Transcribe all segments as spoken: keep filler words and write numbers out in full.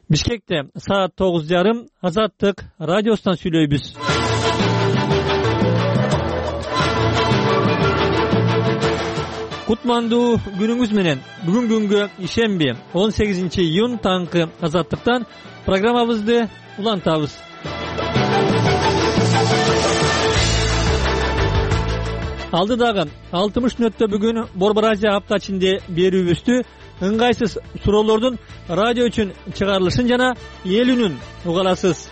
Бишкекте саат тогуз жарым Азаттык радиосунан сүйлөйбүз. Кутмандуу күнүңүз менен. Бүгүн күнгө ишемби он сегизинчи июнь таңкы Азаттыктан программабызды улантабыз. Алдыдагы алтымыш мүнөттө бүгүн Борбор Азия апта ичинде берүүбүздү ыңгайсыз суроолордун радио үчүн чыгарылышын жана эл үнүн угаласыз.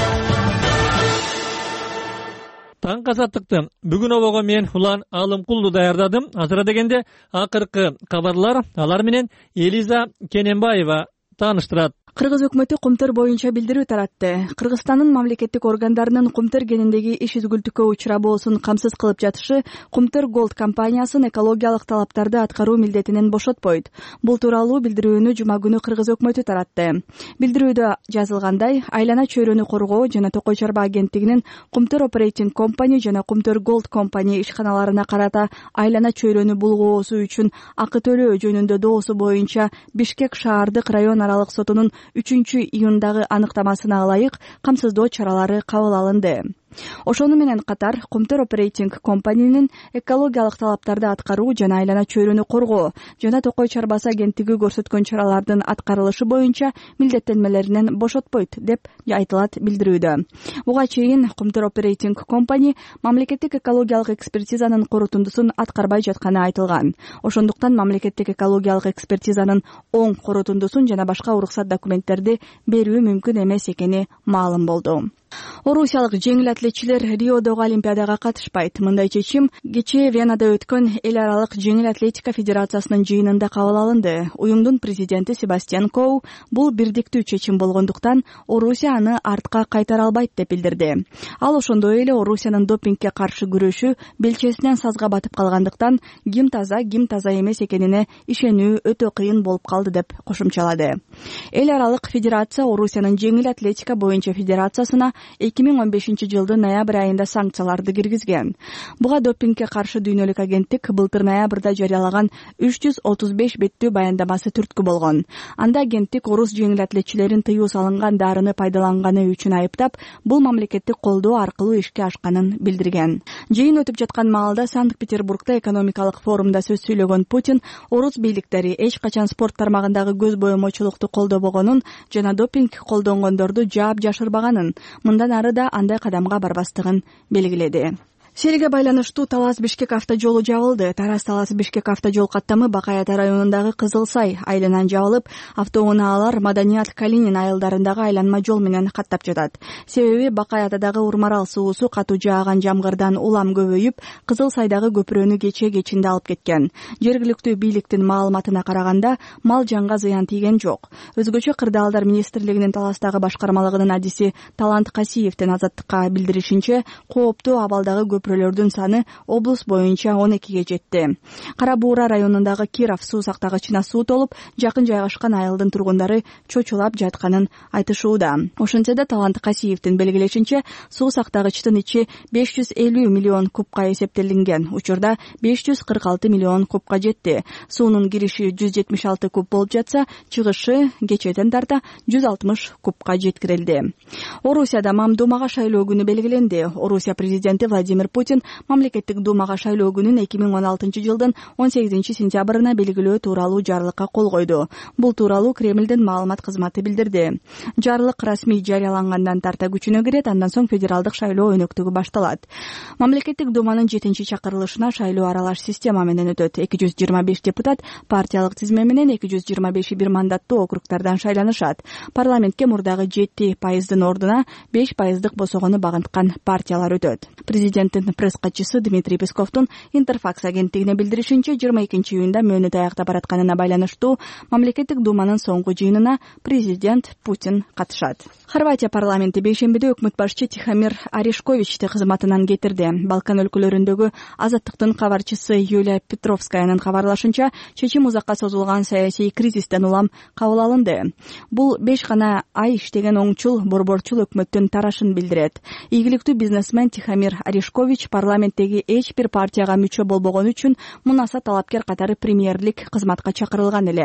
Таң Азаттыкты бүгүн обого мен Улан Алымкулду даярдадым. Азыра дегенде акыркы кабарлар, алар менен Элиза Кененбаева тааныштырат. Кыргыз өкмөтү Кумтөр боюнча билдирүү таратты. Кыргызстандын мамлекеттик органдарынын Кумтөр кенендеги иш үзгүлтүккө учурабоосун камсыз кылып жатышы Кумтөр Голд компаниясын экологиялык талаптарды аткаруу милдетинен бошотпойт. Бул тууралуу билдирүүнү жума күнү Кыргыз өкмөтү таратты. Билдирүүдө жазылгандай, айлана чөйрөнү коргоо жана Токой Чарба агенттигинин Кумтөр Operating Company жана Кумтөр Голд Company ишканаларына карата айлана чөйрөнү булгоосу үчүн акы төлөө жөнүндө доосу боюнча Бишкек шаардык район аралык сотунун үчүнчү июндагы аныктамасына ылайык камсыздоо чаралары кабыл алынды. Ошону менен катар Кумтөр Operating Company'нин экологиялык талаптарды аткаруу жана айлана чөйрөнү коргоо жана Токой Чарбасы агенттиги көрсөткөн чаралардын аткарылышы боюнча милдеттенмелеринен бошотпойт деп айтылат билдирүүдө. Буга чейин Кумтөр Operating Company мамлекеттик экологиялык экспертизанын корутундусун аткарбай жатканы айтылган. Ошондуктан мамлекеттик экологиялык экспертизанын оң корутундусун жана башка уруксат документтерди берүү мүмкүн эмес экени маалым болду. Орусиялык жеңил атлетчилер Риодогу Олимпиадага катышпайт. Мындай чечим кечээ Венада өткөн эл аралык жеңил атлетика федерациясынын жыйынында кабыл алынды. Уюмдун президенти Себастьян Коу бул бирдиктүү чечим болгондуктан Орусия аны артка кайтара албайт деп билдирди. Ал ошондой эле Орусиянын допингге каршы күрөшү белчесинен сазга батып калгандыктан ким таза, ким таза эмес экенине ишенүү өтө кыйын болуп калды деп кошумчалады. Эл аралык федерация Орусиянын жеңил атлетика боюнча федерациясына эки миң он бешинчи жылдын ноябрь айында санкцияларды киргизген. Буга допингге каршы дүйнөлүк агенттик былтыр ноябрда жарыялаган үч жүз отуз беш беттүү баяндамасы түрткү болгон. Анда агенттик орус жеңил атлетчилерин тыюу салынган дарыны пайдаланганы үчүн айыптап, бул мамлекеттик колдоо аркылуу ишке ашканын билдирген. Жыйын өтүп жаткан маалда Санкт-Петербургда экономикалык форумда сөз сүйлөгөн Путин орус бийликтери эч качан спорт тармагындагы көз боемочулукту колдобогонун жана допинг колдонгондорду жаап жашырбаганын, мындан ары да андай кадамга барбастыгын белгиледи. Селге байланыштуу Талас Бишкек автожолу жабылды. Тараз Талас Бишкек автожол каттамы Бакаята районундагы Кызыл Сай айылынан жабылып, автоунаалар Маданият Калинин айылдарындагы айланма жол менен каттап жатат. Себеби Бакаятадагы Урмарал суусу катуу жааган жамгырдан улам көбөйүп, Кызыл Сайдагы көпүрөнү кече кечинде алып кеткен. Жергиликтүү бийликтин маалыматына караганда, мал жанга зыян тийген жок. Өзгөчө Кырдаалдар министрлигинин Таластагы башкармалыгынын адиси Талант Касиевдин Азаттыкка билдиришинче, кооптуу абалдагы көпүрөлөрдүн саны облус боюнча он экиге жетти. Кара Буура районундагы Киров суу сактагычына суу толуп, жакын жайгашкан айылдын тургундары чочулап жатканын айтышууда. Ошентсе да Талант Касиевдин белгилешинче, суу сактагычтын ичи беш жүз элүү миллион кубка эсептелинген. Учурда беш жүз кырк алты миллион кубка жетти. Суунун кириши жүз жетимиш алты куб болуп жатса, чыгышы кечеден тарта жүз алтымыш кубка жеткирилди. Орусияда Мамдумага шайлоо күнү белгиленди. Орусия президенти Владимир Путин мамлекеттик думага шайлоо күнүн эки миң он алтынчы жылдын он сегизинчи сентябрына белгилөө тууралуу жарлыкка кол койду. Бул тууралуу Кремлдин маалымат кызматы билдирди. Жарлык расмий жарыялангандан тарта күчүнө кирет, андан соң федералдык шайлоо өнөктүгү башталат. Мамлекеттик думанын жетинчи чакырылышына шайлоо аралаш система менен өтөт. эки жүз жыйырма беш депутат партиялык тизме менен эки жүз жыйырма беши бир мандаттуу округтардан шайланышат. Парламентке мурдагы жети пайыздын ордуна беш пайыздык босогону багынткан партиялар өтөт. Президенттин пресс-катчысы Дмитрий Песковдун Интерфакс агенттигине билдиришинче, жыйырма экинчи июнда мөөнөт аяктап баратканына байланыштуу мамлекеттик думанын соңку жыйынына президент Путин катышат. Хорватия парламенти бейшембиде өкмөт башчы Тихомир Орешковичти кызматынан кетирди. Балкан өлкөлөрүндөгү Азаттыктын кабарчысы Юлия Петровскаянын кабарлашынча, чечим узакка созулган саясий кризистен улам кабыл алынды. Бул беш гана ай иштеген оңчул, борборчул өкмөттүн тарашын билдирет. Ийгиликтүү бизнесмен Тихомир Орешкович парламенттеги эч бир партияга мүчө болбогон үчүн мунаса талапкер катары премьерлик кызматка чакырылган эле.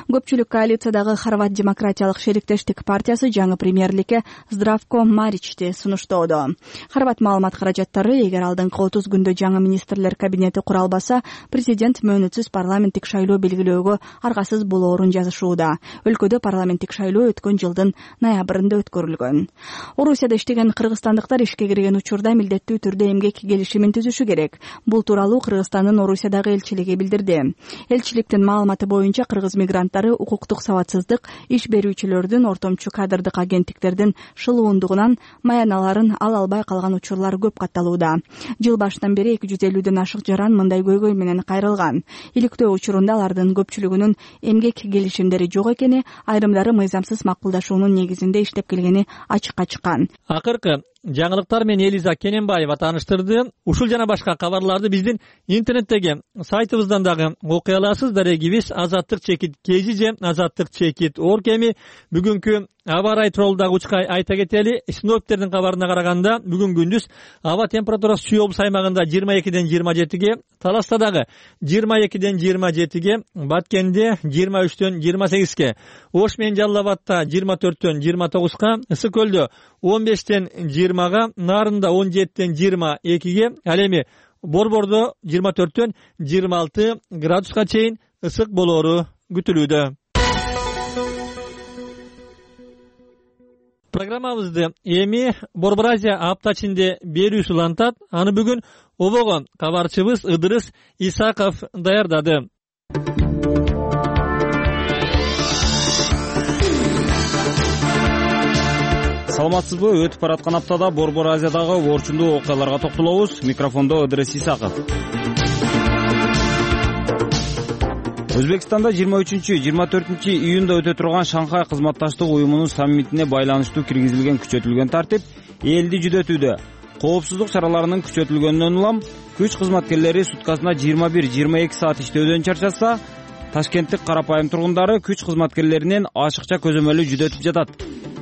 Көпчүлүк коалициядагы Хорват демократиялык шериктештик партиясы жаңы премьерликке Здравко Маричти сунуштоодо. Хорват маалымат каражаттары эгер алдыңкы отуз күндө жаңы министрлер кабинети кура албаса, президент мөөнөтсүз парламенттик шайлоо белгилөөгө аргасыз болоорун жазышууда. Өлкөдө парламенттик шайлоо өткөн жылдын ноябрында өткөрүлгөн. Орусияда иштеген кыргызстандыктар ишке кирген учурда милдеттүү түрдө эмгек келишимин түзүшү керек. Бул тууралуу Кыргызстандын Орусиядагы элчилиги билдирди. Элчиликтин маалыматы боюнча кыргыз мигранттары укуктук сабатсыздык, иш берүүчүлөрдүн ортомчу кадрдык агенттиктердин шылуундугунан маяналарын ала албай калган учурлар көп катталууда. Жыл башынан бери эки жүз элүүдөн ашык жаран мындай көйгөй менен кайрылган. Иликтөө учурунда алардын көпчүлүгүнүн эмгек келишимдери жок экени, айрымдары мыйзамсыз макулдашуунун негизинде иштеп келгени ачыкка чыккан. Акыркы жаңылыктар менен Элиза Кененбаева тааныштырды. Ушул жана башка кабарларды биздин интернеттеги сайтыбыздан дагы окуй аласыз. Дарегибиз азаттык чекит кези же азаттык чекит орг эми бүгүнкү аба ырайы тууралуу дагы учкай айта кетели. Синоптиктердин кабарына караганда бүгүн күндүз аба температурасы Чүй облус аймагында жыйырма экиден жыйырма жетиге, Таласта дагы жыйырма экиден жыйырма жетиге, Баткенде жыйырма үчтөн жыйырма сегизге, Ош менен Жалал Абадта жыйырма төрттөн жыйырма тогузга, Ысык көлдө он бештен жыйырмага, Нарында он жетиден жыйырма экиге, ал эми Борбордо жыйырма төрттөн жыйырма алты градуска чейин ысык болоору күтүлүүдө. Программабызды эми Борбор Азия апта ичинде берүүсү улантат. Аны бүгүн обого кабарчыбыз Ыдырыс Исаков даярдады. Саламатсызбы? Өтүп бараткан аптада Борбор Азиядагы орчундуу окуяларга токтолобуз. Микрофондо Ыдырыс Исаков. Өзбекстанда жыйырма үчүнчү жыйырма төртүнчү июнда өтө турган Шанхай кызматташтык уюмунун саммитине байланыштуу киргизилген күчөтүлгөн тартип элди жүдөтүүдө. Коопсуздук чараларынын күчөтүлгөнүнөн улам күч кызматкерлери суткасына жыйырма бир жыйырма эки саат иштөөдөн чарчаса, Ташкенттик карапайым тургундары күч кызматкерлеринен ашыкча көзөмөлү жүдөтүп жатат.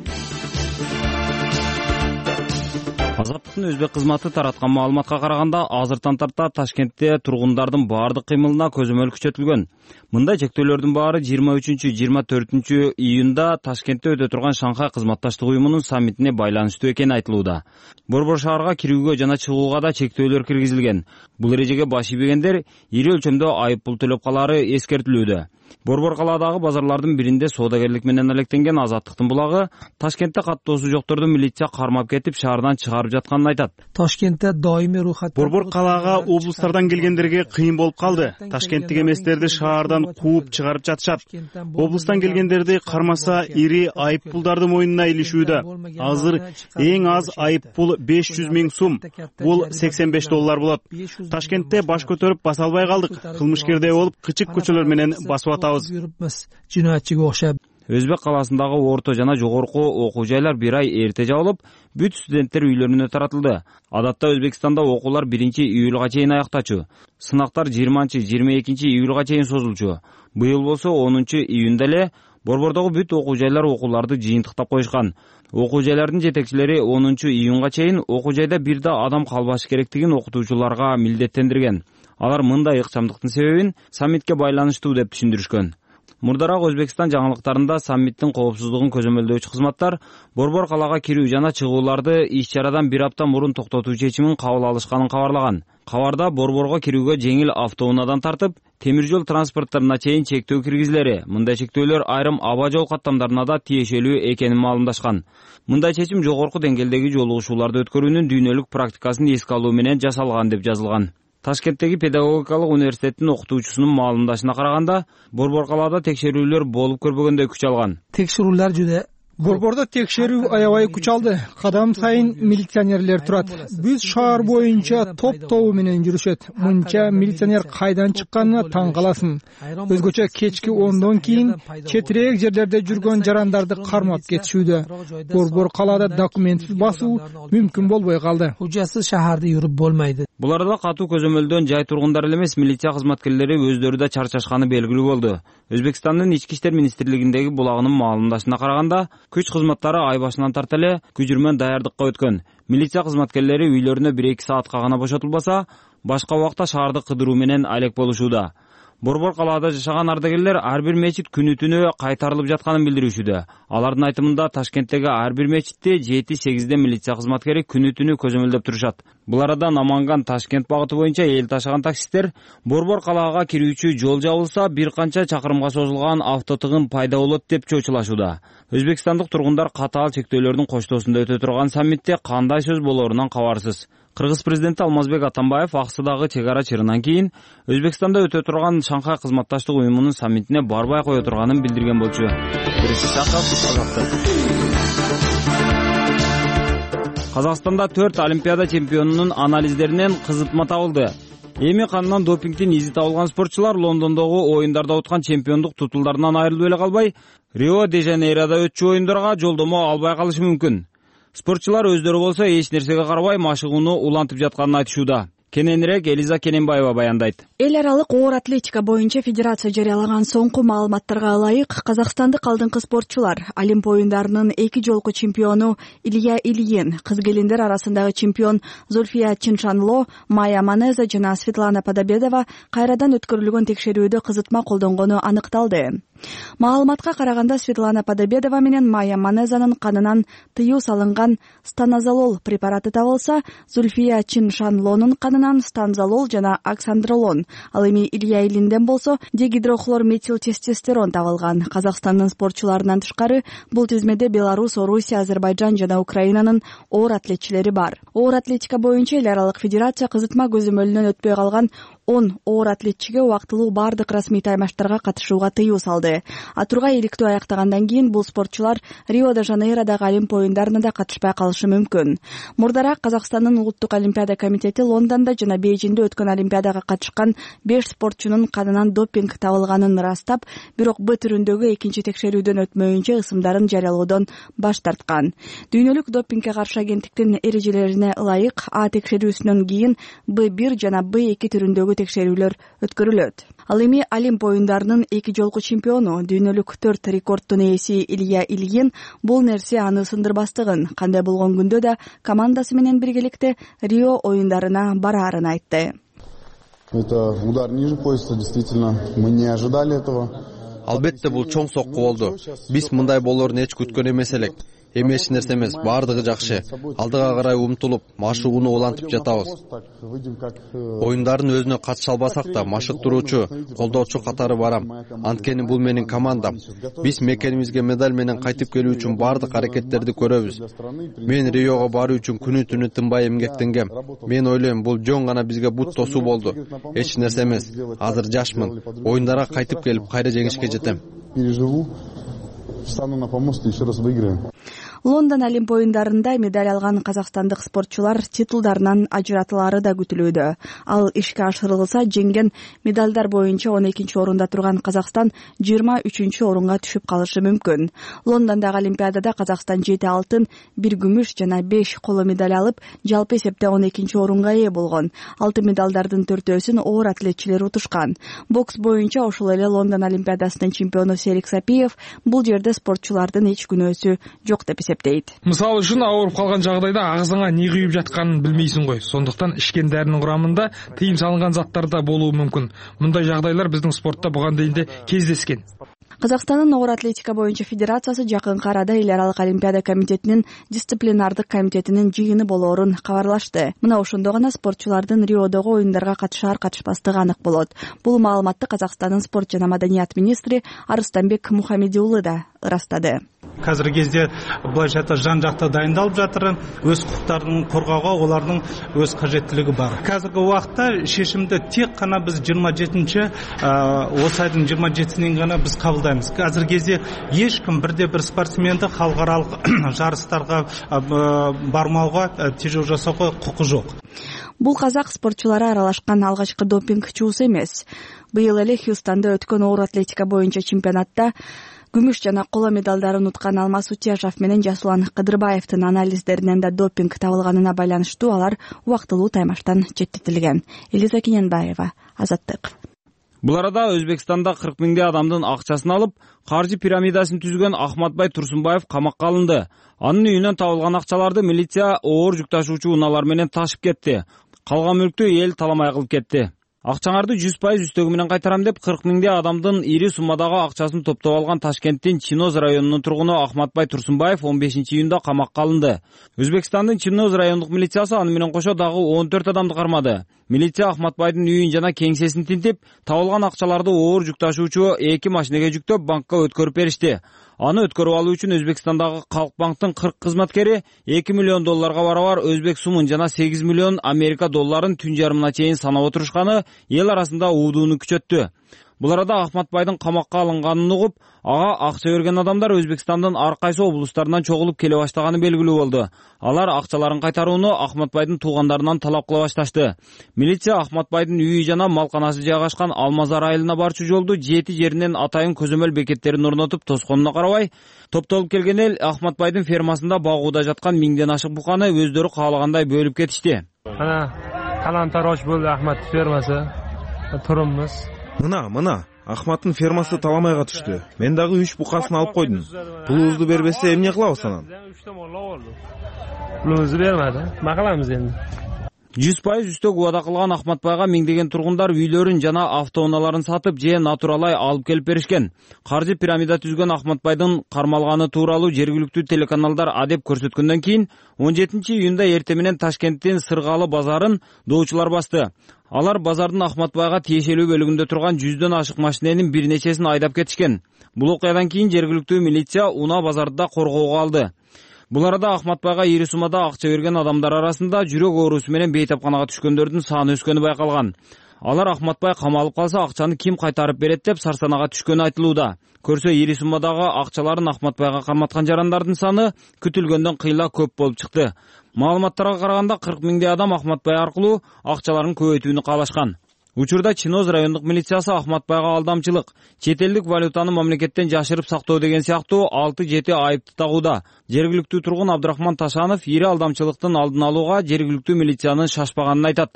Азаттыктын өзбек кызматы тараткан маалыматка караганда, азыртан тарта Ташкентте тургундардын баардык кыймылына көзөмөл күчөтүлгөн. Мындай чектөөлөрдүн баары жыйырма үчүнчү жыйырма төртүнчү июнда Ташкентте өтө турган Шанхай кызматташтык уюмунун саммитине байланыштуу экени айтылууда. Борбор шаарга кирүүгө жана чыгууга да чектөөлөр киргизилген. Бул эрежеге баш ийбегендер ири өлчөмдө айып пул төлөп калаары эскертилүүдө. Борбор калаадагы базарлардын биринде соодагерлик менен алектенген Азаттыктын булагы Ташкентте каттоосу жокторду милиция кармап кетип шаардан чыгарып жатканын айтат. Ташкентте доимий рухат. Борбор калаага облустардан келгендерге кыйын болуп калды. Ташкенттик эместерди шаардан кууп чыгарып жатышат. Облустан келгендерди кармаса ири айып пулдарды мойнуна илишүүдө. Азыр эң аз айып пул беш жүз миң сум. Бул сексен беш доллар болот. Ташкентте баш көтөрүп баса албай калдык. Кылмышкердей болуп кычык көчөлөр менен басып атабыз. Өзбек каласындагы орто жана жогорку окуу жайлар бир ай эрте жабылып, бүт студенттер үйлөрүнө таратылды. Адатта Өзбекстанда окуулар биринчи июлга чейин аяктачу. Сынактар жыйырманчы жыйырма экинчи июлга чейин созулчу. Быйыл болсо онунчу июнда эле Борбордогу бүт окуу жайлар окууларды жыйынтыктап коюшкан. Окуу жайлардын жетекчилери онунчу июнга чейин окуу жайда бир да адам калбашы керектигин окутуучуларга милдеттендирген. Алар мындай ыкчамдыктын себебин саммитке байланыштуу деп түшүндүрүшкөн. Мурдараак Өзбекстан жаңылыктарында саммиттин коопсуздугун көзөмөлдөөчү кызматтар Борбор калаага кирүү жана чыгууларды иш-чарадан бир апта мурун токтотуу чечимин кабыл алышканын кабарлаган. Кабарда Борборго кирүүгө жеңил автоунаадан тартып, темир жол транспортторуна чейин чектөө киргизилери. Мындай чектөөлөр айрым аба жол каттамдарына да тиешелүү экенин маалымдашкан. Мындай чечим жогорку деңгээлдеги жолугушууларды өткөрүүнүн дүйнөлүк практикасын эске алуу менен жасалган деп жазылган. Ташкенттеги педагогикалык университеттин окутуучусунун маалымдашына караганда, Борбор калаада текшерүүлөр болуп көрбөгөндөй күч алган. Текшерүүлөр жүдө Борбордо текшерүү аябай күч алды. Кадам сайын милиционерлер турат. Бүт шаар боюнча топ-тобу менен жүрүшөт. Мынча милиционер кайдан чыкканына таң каласың. Өзгөчө кечки ондон кийин четирээк жерлерде жүргөн жарандарды кармап кетишүүдө. Борбор калаада документсиз басуу мүмкүн болбой калды. Hujjatsiz shaharda yurib bo'lmaydi. Буларда катуу көзөмөлдөн жай тургундар эле эмес, милиция кызматкерлери өздөрү да чарчашканы белгилүү болду. Өзбекстандын ички иштер министрлигиндеги булагынын маалымдашына караганда, күч кызматтары ай башынан тарта эле күжүрмөн даярдыкка өткөн. Милиция кызматкерлери үйлөрүнө бир эки саатка гана бошотулбаса, башка убакта шаарды кыдыруу менен алек болушууда. Борбор калаада жашаган ардагерлер ар бир мечит күнү түнү кайтарылып жатканын билдирүүчүдө. Алардын айтымында Ташкенттеги ар бир мечитте жети сегизден милиция кызматкери күнү түнү көзөмөлдөп турушат. Бул арада Наманган Ташкент багыты боюнча эл ташыган таксисттер Борбор калаага кирүүчү жол жабылса, бир канча чакырымга созулган автотыгын пайда болот деп чочулашууда. Өзбекстандык тургундар катаал чектөөлөрдүн коштоосунда өтө турган саммитте кандай сөз болорунан кабарсыз. Кыргыз президенти Алмазбек Атамбаев аксыдагы чек ара чырынан кийин Өзбекстанда өтө турган Шанхай кызматташтык уюмунун саммитине барбай кое турганын билдирген болчу. Казакстанда төрт олимпиада чемпионунун анализдеринен кызытма табылды. Эми канынан допингдин изи табылган спортчулар Лондондогу оюндарда уткан чемпиондук тутулдарынан айрылып эле калбай, Рио-де-Жанейрода өтчү оюндарга жолдомо албай калышы мүмкүн. Спортчулар өздөрү болсо эч нерсеге карабай машыгууну улантып жатканын айтышууда. Кененирээк Элиза Кененбаева баяндайт. Эл аралык оор атлетика боюнча федерация жарыялаган соңку маалыматтарга ылайык, казакстандык алдыңкы спортчулар Олимп оюндарынын эки жолку чемпиону Илья Ильин, кыз келиндер арасындагы чемпион Зульфия Чиншанло, Майя Манеза жана Светлана Подобедова кайрадан өткөрүлгөн текшерүүдө кызытма колдонгону аныкталды. Маалыматка караганда Светлана Подобедова менен Майя Манезанын канынан тыюу салынган станозолол препараты табылса, Зульфия Чиншанлонун канынан станзолол жана оксандролон, ал эми Илья Илинден болсо дегидрохлорметилтестостерон табылган. Казакстандын спортчуларынан тышкары бул тизмеде Беларусь, Орусия, Азербайжан жана Украинанын оор атлетчилери бар. Оор атлетика боюнча эл аралык федерация кызытма көзөмөлүнөн өтпөй калган он оор атлетчиге убактылуу бардык расмий таймаштарга катышууга тыюу салды. Атурга иликтөө аяктагандан кийин бул спортчулар Рио-де-Жанейродогу Олимп оюндарына да катышпай калышы мүмкүн. Мурдараак Казакстандын улуттук олимпиада комитети Лондондо жана Бейжиңде өткөн олимпиадага катышкан беш спортчунун канынан допинг табылганын ырастап, бирок Б түрүндөгү экинчи текшерүүдөн өтмөйүнчө ысымдарын жарыялоодон баш тарткан. Дүйнөлүк допингге каршы агенттиктин эрежелерине ылайык А текшерүүсүнөн кийин Б бир жана Б эки түрүндөгү текшерүүлөр өткөрүлөт. Ал эми Олимп оюндарынын эки жолку чемпиону, дүйнөлүк төрт рекорддун ээси Илья Ильин бул нерсе аны сындырбастыгын, кандай болгон күндө да командасы менен биргеликте Рио оюндарына бараарын айтты. Это удар ниже пояса, действительно, мы не ожидали этого. Албетте бул чоң сокку болду. Биз мындай болоорун эч күткөн эмес элек. Эми эч нерсе эмес, бардыгы жакшы. Алдыга карай умтулуп, машыгууну улантып жатабыз. Оюндардын өзүнө катыша албасак да, машыктыруучу, колдоочу катары барам. Анткени бул менин командам. Биз мекенибизге медаль менен кайтып келүү үчүн бардык аракеттерди көрөбүз. Мен Риого баруу үчүн күнү түнү тынбай эмгектенгем. Мен ойлойм, бул жөн гана бизге бут тосуу болду. Эч нерсе эмес. Азыр жашмын. Оюндарга кайтып келип, кайра жеңишке жетем. Встану на помост и еще раз выиграем. Лондон Олимп оюндарында медаль алган казакстандык спортчулар титулдарынан ажыратылары да күтүлүүдө. Ал ишке ашырылса, жеңген медальдар боюнча он экинчи орунда турган Казакстан жыйырма үчүнчү орунга түшүп калышы мүмкүн. Лондондогу Олимпиадада Казакстан жети алтын, бир күмүш жана беш коло медаль алып, жалпы эсепте он экинчи орунга ээ болгон. Алтын медалдардын төртөөсүн оор атлетчилер утушкан. Бокс боюнча ошол эле Лондон Олимпиадасынын чемпиону Серик Сапиев бул жерде спортчулардын эч күнөөсү жок деп эсептейт. Мисалы үчүн ауырып калган жагдайда агызыңа не күйүп жатканын билмейсиң го. Сондуктан ичкен дарынын курамында тыйым салынган заттар да болуу мүмкүн. Мындай жагдайлар биздин спортто буга дейин да кездескен. Казакстандын оор атлетика боюнча федерациясы жакынкы арада эл аралык олимпиада комитетинин дисциплинардык комитетинин жыйыны болоорун кабарлашты. Мына ошондо гана спортчулардын Риодогу оюндарга катышар катышпастыгы анык болот. Бул маалыматты Казакстандын спорт жана маданият министри Арыстанбек Мухамедиулы да ырастады. Қазіргі кезде былайша айтса жан жақты дайындалып жатыр. Өз құқықтарын қорғауға олардың өз қажеттілігі бар. Қазіргі уақытта шешімді тек қана біз жиырма жетінші осы айдың жиырма жетісінен ғана біз қабылдаймыз. Қазіргі кезде ешкім бірде бір спортсменді халықаралық жарыстарға бармауға, тежеу жасауға құқы жоқ. Бул казак спортчулары аралашкан алгачкы допинг чуусу эмес. Быйыл эле Хьюстонда өткөн оор атлетика боюнча чемпионатта күмүш жана коло медалдарын уткан Алмаз Утяжов менен Жасулан Кыдырбаевдин анализдеринен да допинг табылганына байланыштуу алар убактылуу таймаштан четтетилген. Элиза Кененбаева, Азаттык. Бул арада Өзбекстанда кырк миңдей адамдын акчасын алып, каржы пирамидасын түзгөн Ахматбай Турсунбаев камакка алынды. Анын үйүнөн табылган акчаларды милиция оор жүк ташуучу унаалар менен ташып кетти. Калган мүлктү эл таламай кылып кетти. Акчаңарды жүз пайыз үстөгү менен кайтарам деп кырк миңдей адамдын ири суммадагы акчасын топтоп алган Ташкенттин Чиноз районунун тургуну Ахматбай Турсунбаев он бешинчи июнда камакка алынды. Өзбекстандын Чиноз райондук милициясы аны менен кошо дагы он төрт адамды кармады. Милиция Ахматбайдын үйүн жана кеңсесин тинтип, табылган акчаларды оор жүк ташуучу эки машинеге жүктөп банкка өткөрүп беришти. Аны өткөрүп алуу үчүн Өзбекстандагы Калк банктын кырк кызматкери эки миллион долларга барабар өзбек сумун жана сегиз миллион Америка долларын түн жарымына чейин санап отурушканы эл арасында уудууну күчөттү. Бул арада Ахматбайдын камакка алынганын угуп, ага акча берген адамдар Өзбекстандын ар кайсы облустарынан чогулуп келе баштаганы белгилүү болду. Алар акчаларын кайтарууну Ахматбайдын туугандарынан талап кыла башташты. Милиция Ахматбайдын үйү жана малканасы жайгашкан Алмазар айылына барчу жолду жети жеринен атайын көзөмөл бекеттерин орнотуп тосконуна карабай, топтолуп келген эл Ахматбайдын фермасында багууда жаткан миңден ашык буканы өздөрү каалагандай бөлүп кетишти. Ana талан-тароч болду Ахмат фермасы. Турумбуз. Мына, мына, Ахматтын фермасы таламайга түштү. Мен дагы үч букасын алып койдум. Пулубузду бербесе эмне кылабыз анан? Пулубузду бермеди. Ма кыламыз энди? жүз пайыз үстөк убада кылган Ахматбайга миңдеген тургундар үйлөрүн жана автоунааларын сатып же натуралай алып келип беришкен. Каржы пирамида түзгөн Ахматбайдын кармалганы тууралуу жергиликтүү телеканалдар адеп көрсөткөндөн кийин он жетинчи июнда эрте менен Ташкенттин Сыргалы базарын доочулар басты. Алар базардын Ахматбайга тиешелүү бөлүгүндө турган жүздөн ашык машиненин бир нечесин айдап кетишкен. Бул окуядан кийин жергиликтүү милиция Уна базарды коргоого алды. Бул арада Ахматбайга ири суммада акча берген адамдар арасында жүрөк оорусу менен бейтапканага түшкөндөрдүн саны өскөнү байкалган. Алар Ахматбай камалып калса акчаны ким кайтарып берет деп сарсанага түшкөнү айтылууда. Көрсө ири суммадагы акчаларын Ахматбайга карматкан жарандардын саны күтүлгөндөн кыйла көп болуп чыкты. Маалыматтарга караганда кырк миңдей адам Ахматбай аркылуу акчаларын көбөйтүүнү каалашкан. Учурда Чиноз райондук милициясы Ахматбайга алдамчылык, чет элдик валютаны мамлекеттен жашырып сактоо деген сыяктуу алты жети айыпты тагууда. Жергиликтүү тургун Абдрахман Ташанов ири алдамчылыктын алдын алууга жергиликтүү милициянын шашпаганын айтат.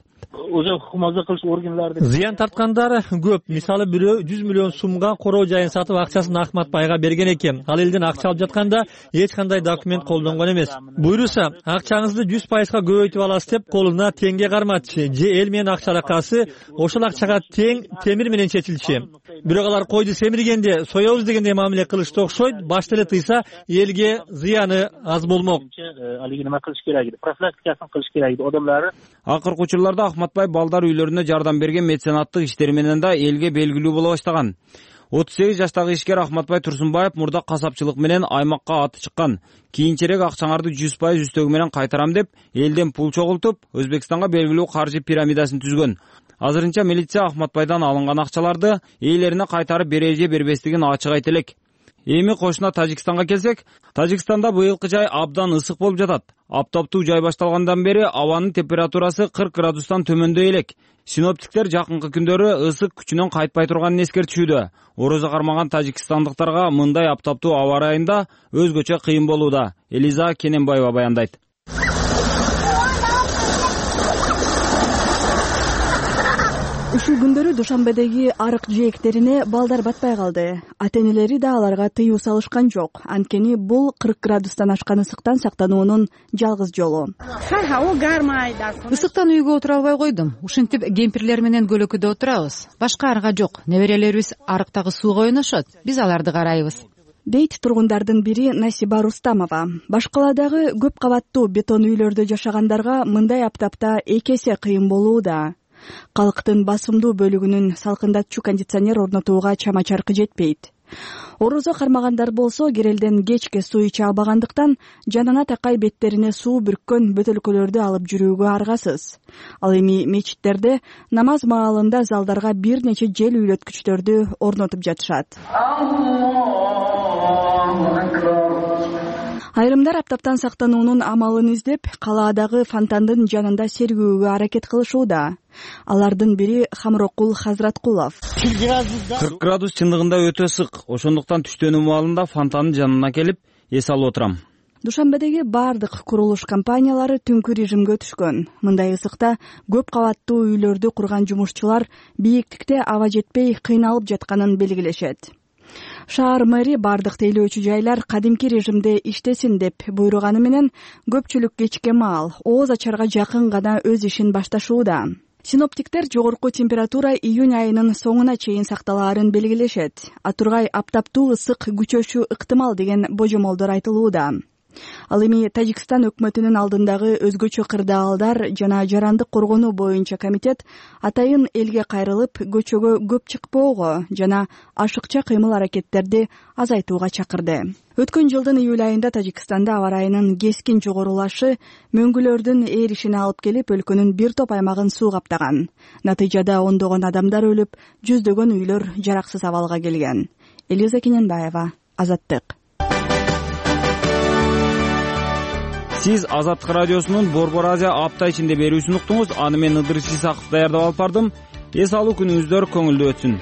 Зыян тарткандар көп. Мисалы бирөө жүз миллион сумга короо жайын сатып акчасын Ахматбайга берген экен. Ал элден акча алып жатканда эч кандай документ колдонгон эмес. Буйруса, акчаңызды жүз пайызга көбөйтүп аласыз деп колуна теңге карматчы же эл менен акчалакасы ошол акчага тең темир менен чечилчи. Бирок алар койду семиргенде соёбуз дегендей мамиле кылышты окшойт. Башта эле тыйса элге зыяны аз болмок. Профилактикасын кылыш керек адамдары. Акыркы учурларда Ахматбай балдар үйлөрүнө жардам берген меценаттык иштери менен да элге белгилүү боло баштаган. отуз сегиз жаштагы ишкер Ахматбай Турсунбаев мурда касапчылык менен аймакка аты чыккан. Кийинчерээк акчаңарды жүз пайыз үстөгү менен кайтарам деп элден пул чогултуп, Өзбекстанга белгилүү каржы пирамидасын түзгөн. Азырынча милиция Ахматбайдан алынган акчаларды ээлерине кайтарып бере же бербестигин ачык айта элек. Эми кошуна Тажикстанга келсек, Тажикстанда быйылкы жай абдан ысык болуп жатат. Аптаптуу жай башталгандан бери абанын температурасы кырк градустан төмөндөй элек. Синоптиктер жакынкы күндөрү ысык күчүнөн кайтпай турганын эскертишүүдө. Орозо кармаган тажикстандыктарга мындай аптаптуу аба ырайында өзгөчө кыйын болууда. Элиза Кененбаева баяндайт. Ушул күндөрү Душанбедеги арык жээктерине балдар батпай калды. Ата-энелери да аларга тыюу салышкан жок. Анткени бул кырк градустан ашкан ысыктан сактануунун жалгыз жолу. Ысыктан үйгө отура албай койдум. Ушинтип кемпирлер менен көлөкөдө отурабыз. Башка арга жок. Неберелерибиз арыктагы сууга ойношот. Биз аларды карайбыз. Дейт тургундардын бири Насиба Рустамова. Башкаладагы көп кабаттуу бетон үйлөрдө жашагандарга мындай аптапта эки эсе кыйын болууда. Калктын басымдуу бөлүгүнүн салкындатчу кондиционер орнотууга чама-чаркы жетпейт. Орозо кармагандар болсо керелден кечке суу иче албагандыктан жанына такай беттерине суу бүрккөн бөтөлкөлөрдү алып жүрүүгө аргасыз. Ал эми мечиттерде намаз маалында залдарга бир нече жел үйлөткүчтөрдү орнотуп жатышат. Айрымдар аптаптан сактануунун амалын издеп, калаадагы фонтандын жанында сергүүгө аракет кылышууда. Алардын бири Хамрокул Хазраткулов. кырк градус чындыгында өтө ысык. Ошондуктан түштөнүү маалында фонтандын жанына келип эс алып отурам. Душанбедеги бардык курулуш компаниялары түнкү режимге түшкөн. Мындай ысыкта көп кабаттуу үйлөрдү курган жумушчулар бийиктикте аба жетпей кыйналып жатканын белгилешет. Шаар мэри бардык тейлөөчү жайлар кадимки режимде иштесин деп буйруганы менен көпчүлүк кечке маал ооз ачарга жакын гана өз ишин башташууда. Синоптиктер жогорку температура июнь айынын соңуна чейин сакталаарын белгилешет. Атургай аптаптуу ысык күчөшү ыктымал деген божомолдор айтылууда. Ал эми Тажикстан өкмөтүнүн алдындагы өзгөчө кырдаалдар жана жарандык коргонуу боюнча комитет атайын элге кайрылып, көчөгө көп чыкпоого жана ашыкча кыймыл аракеттерди азайтууга чакырды. Өткөн жылдын июль айында Тажикстанда аба ырайынын кескин жогорулашы мөңгүлөрдүн ээришине алып келип, өлкөнүн бир топ аймагын суу каптаган. Натыйжада ондогон адамдар өлүп, жүздөгөн үйлөр жараксыз абалга келген. Элиза Кененбаева, Азаттык. Сиз Азаттык радиосунун Борбор Азия апта ичинде берүүсүн уктуңуз. Аны мен Ыдырыс Исаков даярдап алып бардым. Эс алуу күнүңүздөр көңүлдүү өтсүн.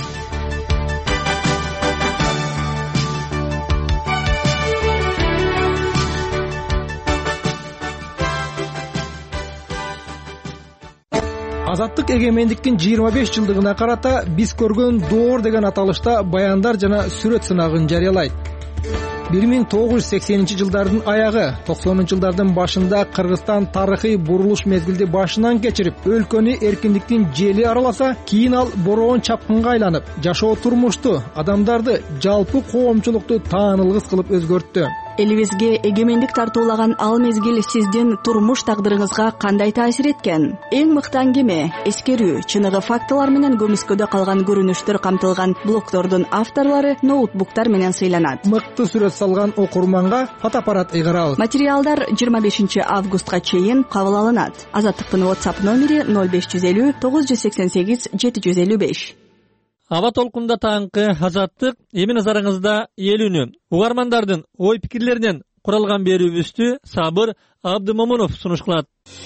Азаттык эгемендиктин жыйырма беш жылдыгына карата биз көргөн доор деген аталышта баяндар жана сүрөт сынагын жарыялайт. бир миң тогуз жүз сексенинчи жылдардын аягы, токсонунчу жылдардын башында Кыргызстан тарыхый бурулуш мезгилди башынан кечирип, өлкөнү эркиндиктин жели араласа, кийин ал бороон чапкынга айланып, жашоо турмушту, адамдарды, жалпы коомчулукту таанылгыс кылып өзгөрттү. Элибизге эгемендик тартуулаган ал мезгил сиздин турмуш тагдырыңызга кандай таасир эткен? Эң мыкты аңгеме, эскерүү, чыныгы фактылар менен көмүскөдө калган көрүнүштөр камтылган блогдордун авторлору ноутбуктар менен сыйланат. Мыкты сүрөт салган окурманга фотоаппарат ыйгарабыз. Материалдар жыйырма бешинчи августка чейин кабыл алынат. Азаттыктын WhatsApp номери ноль беш жүз элүү тогуз жүз сексен сегиз жети жүз элүү беш. Аба толкунда таңкы Азаттык эми назарыңызда элүүнү угармандардын ой пикирлеринен куралган берүүбүздү Сабыр Абдымомунов сунуш кылат.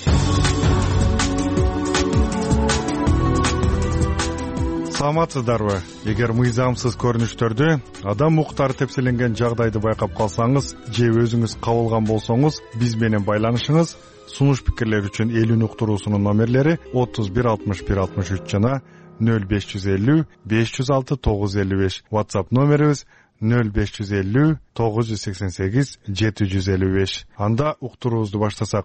Саламатсыздарбы? Эгер мыйзамсыз көрүнүштөрдү, адам укуктары тепселенген жагдайды байкап калсаңыз же өзүңүз кабылган болсоңуз, биз менен байланышыңыз. Сунуш пикирлер үчүн элүүнү уктуруусунун номерлери отуз бир алтымыш бир алтымыш үч жана ноль беш жүз элүү беш жүз алты тогуз жүз элүү беш. WhatsApp номерибиз ноль беш жүз элүү тогуз жүз сексен сегиз жети жүз элүү беш. Анда уктуруубузду баштасак.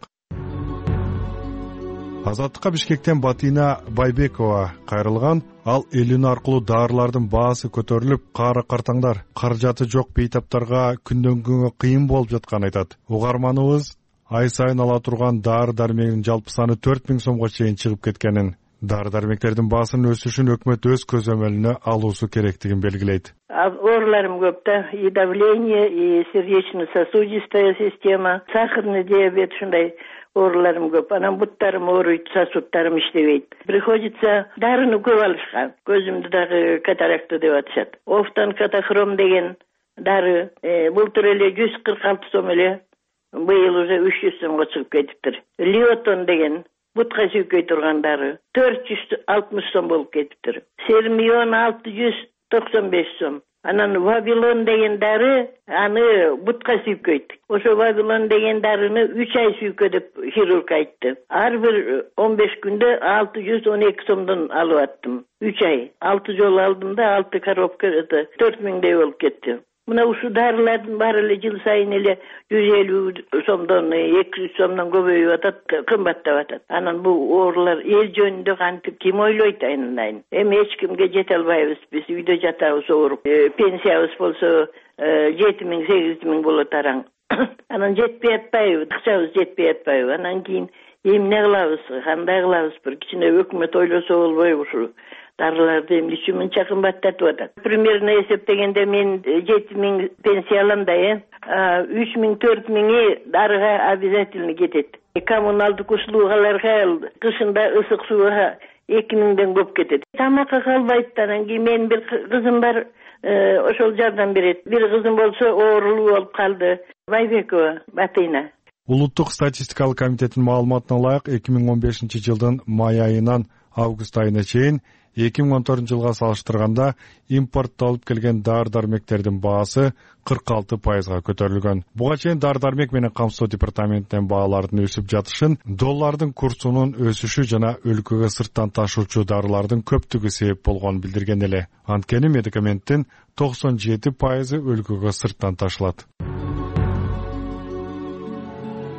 Азаттыкка Бишкектен Батина Байбекова кайрылган. Ал элүүнү аркылуу дарылардын баасы көтөрүлүп, кара картаңдар, каражаты жок бейтаптарга күндөн күнгө кыйын болуп жатканын айтат. Угарманыбыз ай сайын ала турган дары дармегинин жалпы саны төрт миң сомго чейин чыгып кеткенин, дары дармектердин баасынын өсүшүн өкмөт өз көзөмөлүнө алуусу керектигин белгилейт. Ооруларым көп да, и давление, и сердечно-сосудистая система, сахарный диабет, ушундай ооруларым көп. Анан буттарым ооруйт, сосудтарым иштебейт. Приходится дарыны көп алышкан. Көзүмдү дагы катаракта деп атышат. Офтан катахром деген дары былтыр эле жүз кырк алты сом эле, быйыл уже үч жүз сомго чыгып кетиптир. Лиотон деген бутка сүйкөй турган дары төрт жүз алтымыш сом болуп кетиптир. Сермион алты жүз токсон беш сом. Анан Вавилон деген дары аны бутка сүйкөйт. Ошо Вавилон деген дарыны үч ай сүйкө деп хирург айтты. Ар бир он беш күндө алты жүз он эки сомдон алып аттым. үч ай. алты жолу алдым да алты коробка төрт миңдей болуп кетти. Мына ушу дарылардын баары эле жыл сайын эле жүз элүү сомдон эки жүз сомдон көбөйүп атат, кымбаттап атат. Анан бул оорулар эл жөнүндө кантип ким ойлойт айнын? Эми эч кимге жете албайбыз, биз үйдө жатабыз ооруп. Пенсиябыз болсо жети миң сегиз миң болот араң. Анан жетпей атпайбы, акчабыз жетпей атпайбы. Анан кийин эмне кылабыз, кандай кылабыз? Бир кичине өкмөт ойлосо болбойбу ушул дарыларды эмне үчүн мынча кымбаттатып атат? Примерно эсептегенде мен жети миң пенсия алам да, э, үч миң төрт миңи дарыга обязательно кетет. Коммуналдык услугаларга, кышында ысык сууга эки миңден көп кетет. Тамакка калбайт. Анан кийин менин бир кызым бар, ошол жардам берет. Бир кызым болсо оорулуу болуп калды. Байбекова Батина. Улуттук статистикалык комитеттин маалыматына ылайык, эки миң он бешинчи жылдын май айынан август айына чейин эки миң он төртүнчү жылга салыштырганда импорттолуп келген дары-дармектердин баасы кырк алты пайызга көтөрүлгөн. Буга чейин дары-дармек менен камсоо департаментинин баалардын өсүп жатышын, доллардын курсунун өсүшү жана өлкөгө сырттан ташуучу дарылардын көптүгү себеп болгонун билдирген эле. Анткени медикаменттин токсон жети пайызы өлкөгө сырттан ташылат.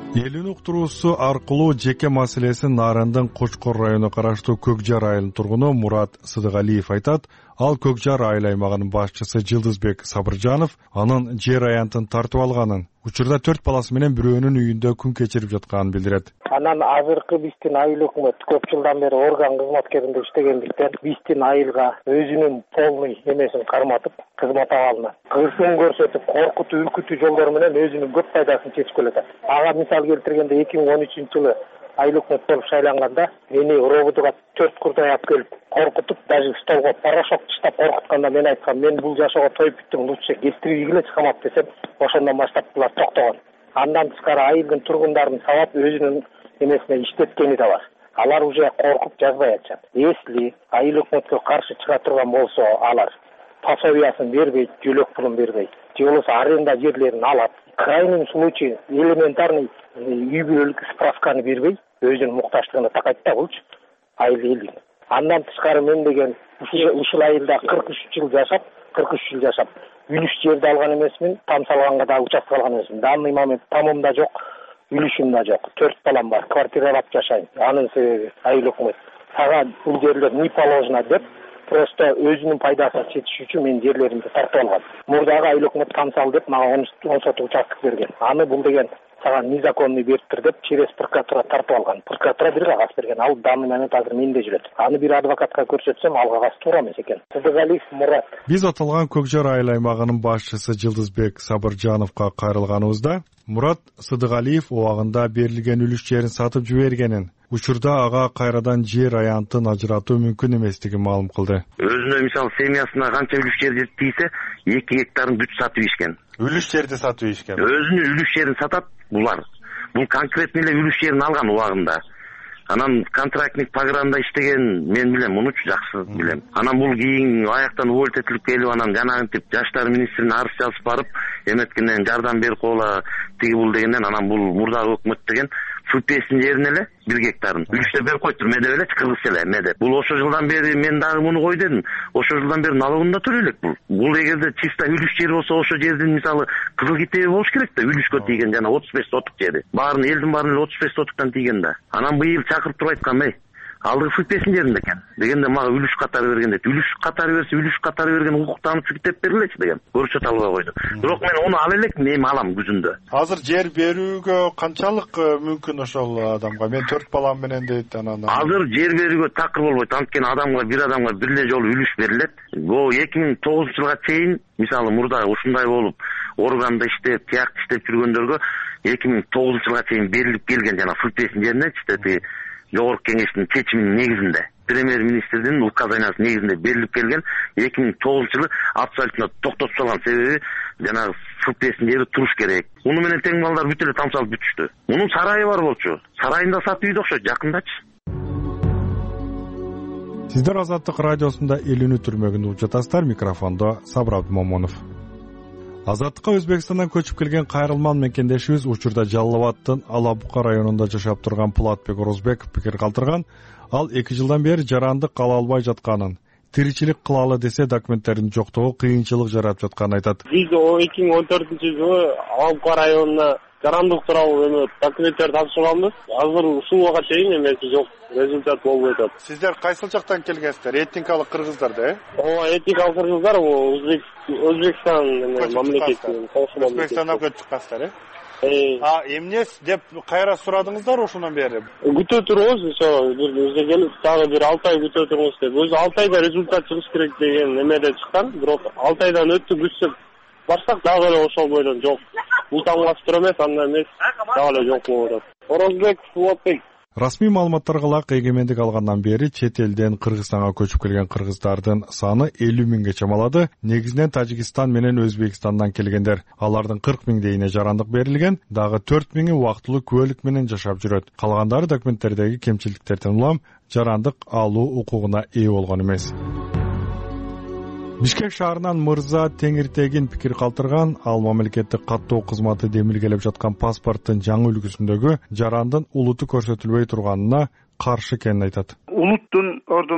элин уктуруусу аркылуу жеке маселесин Нарындын Кочкор району караштуу Көкжар айылынын тургуну Мурат Сыдыгалиев айтат. Ал Көкжар айыл аймагынын башчысы Жылдызбек Сабыржанов анын жер аянтын тартып алганын, учурда төрт баласы менен бирөөнүн үйүндө күн кечирип жатканын билдирет. Анан азыркы биздин айыл өкмөт көп жылдан бери орган кызматкеринде иштегендиктен биздин айылга өзүнүн полный эмесин карматып кызмат абалына кырсын көрсөтүп, коркутуу, үркүтүү жолдор менен өзүнүн көп пайдасын чечип келатат. Ага мисал келтиргенде эки миң он үчүнчү жылы айыл өкмөт болуп шайланганда мени роботуга төрт курдай алып келип коркутуп, даже столго порошок таштап коркутканда мен айткам, мен бул жашоого тоюп бүттүм, лучше келтиргиги эле чыкамап десем, ошондон баштап булар токтогон. Андан тышкары айылдын тургундарын сабап өзүнүн эмесине иштеткени да бар. Алар уже коркуп жазбай атышат. Если айыл өкмөткө каршы чыга турган болсо, алар пособиясын бербейт, жөлөк пулун бербейт. Же болбосо аренда жерлерин алат. Крайний случай элементарный үй бүлөлүк справканы бербей, өзүнүн муктаждыгына такайт да булчу айыл элдин. Андан тышкары мен деген ушул айылда кырк үч жыл жашап, кырк үч жыл жашап, үлүш жерди алган эмесмин, там салганга да участок алган эмесмин. Данный момент тамым да жок, үлүшүм да жок. Төрт балам бар, квартиралап жашайм. Анын себеби айыл өкмөт сага бул жерлер не положено деп просто өзүнүн пайдасын чечиш үчүн мен жерлеримди тартып алган. Мурдагы айыл өкмөт там сал деп мага он соток участок берген. Аны бул деген сага незаконный бериптир деп через прокуратура тартып алган. Прокуратура бир кагаз берген. Ал данный момент азыр менде жүрөт. Аны бир адвокатка көрсөтсөм, ал кагаз туура эмес экен. Сыдыгалиев Мурат. Биз аталган Көкжар айыл аймагынын башчысы Жылдызбек Сабыржановго кайрылганыбызда Мурат Сыдыгалиев убагында берилген үлүш жерин сатып жибергенин, учурда ага кайрадан жер аянтын ажыратуу мүмкүн эместигин маалым кылды. Өзүнө мисалы семьясына канча үлүш жер жетпейсе, эки гектарын бүт сатып ийишкен. Үлүш жерди сатып ийишкен. Өзүнүн үлүш жерин сатат булар. Бул конкретный эле үлүш жерин алган убагында. Анан контрактник программада иштеген мен билем, мунучу жакшы билем. Анан бул кийин аяктан уволить этилип келип, анан жанагынтип жаштар министрине арыз жазып барып, эметкенден жардам берип койгула тиги бул дегенден, анан бул мурдагы өкмөт деген фпсин жерин эле бир гектарын үлүштө берип коюптур, медеп эле кыргызча эле медеп. Бул ошо жылдан бери мен дагы муну кой дедим. Ошо жылдан бери налогун да төлөй элек бул. Бул эгерде чисто үлүш жер болсо, ошо жердин мисалы кызыл китеби болуш керек да, үлүшкө тийген жана отуз беш соток жери. Баарын элдин баарын эле отуз беш сотоктан тийген да. Анан быйыл чакырып туруп айткан, эй, алдыгы фпсин жеринде экен. Дегенде мага үлүш катары берген дейт. Үлүш катары берсе, үлүш катары берген укуктануучу китеп бергилечи деген. Көрсөтө албай койду. Бирок мен ону ала элек, мен алам күзүндө. Азыр жер берүүгө канчалык мүмкүн ошол адамга? Мен төрт балам менен дейт анан. Азыр жер берүүгө такыр болбойт. Анткени адамга бир адамга бир эле жолу үлүш берилет. Бул эки миң тогузунчу жылга чейин, мисалы мурда ушундай болуп, органда иштеп, тиякты иштеп жүргөндөргө эки миң тогузунчу жылга чейин берилип келген жана фпсин жерине чисто Жогорку кеңештин чечиминин негизинде, премьер-министрдин указаниясынын негизинде берилип келген. эки миң тогузунчу жылы абсолютно токтотуп салган себеби жанагы фпсин жери туруш керек. Муну менен тең балдар бүт эле там салып бүтүштү. Мунун сарайы бар болчу. Сарайында сатып үйдө окшойт, жакындачы. Сиздер Азаттык радиосунда Элүүнү түрмөгүн угуп жатасыздар. Микрофондо Сабыр Абдымомунов. Азаттыкка Өзбекстандан көчүп келген кайрылман мекендешибиз учурда Жалал Абадтын Алабука районунда жашап турган Пулатбек Орозбеков пикир калтырган. Ал эки жылдан бери жарандык кала албай жатканын, тиричилик кылалы десе документтердин жоктугу кыйынчылык жарап жатканын айтат. Биз эки миң он төртүнчү жылы Алабука районуна жарандык тууралуу эме документтерди тапшырганбыз. Азыр ушул убакка чейин эмеси жок, результат болбой атат. Сиздер кайсыл жактан келгенсиздер? Этникалык кыргыздар да, э? Ооба, этникалык кыргыздар, Өзбек Өзбекстан мамлекетинен, коңшу мамлекет. Өзбекстандан көчүп чыккансыздар, э? А эмне деп кайра сурадыңыздар ошондон бери? Күтө турбуз, ошо бир өзү келип, дагы бир алты ай күтө турбуз деп. Өзү алты айда результат чыгыш керек деген эмеде чыккан, бирок алты айдан өттү күтсөк барсак дагы эле ошол бойдон жок. Бул таңгасы тура эмес, андай эмес, дагы эле жок болуп атат. Орозбек Пулатбек. Расмий маалыматтарга ылайык эгемендик алгандан бери чет элден Кыргызстанга көчүп келген кыргыздардын саны элүү миңге чамалады. Негизинен Тажикстан менен Өзбекстандан келгендер. Алардын кырк миңдейине жарандык берилген, дагы төрт миңи убактылуу күбөлүк менен жашап жүрөт. Калгандары документтердеги кемчиликтерден улам жарандык алуу укугуна ээ болгон эмес. Бишкек шаарынан Мырза Теңиртегин пикир калтырган. Ал мамлекеттик каттоо кызматы демилгелеп жаткан паспорттун жаңы үлгүсүндөгү жарандын улуту көрсөтүлбөй турганына каршы экенин айтат. Улуттун ордуна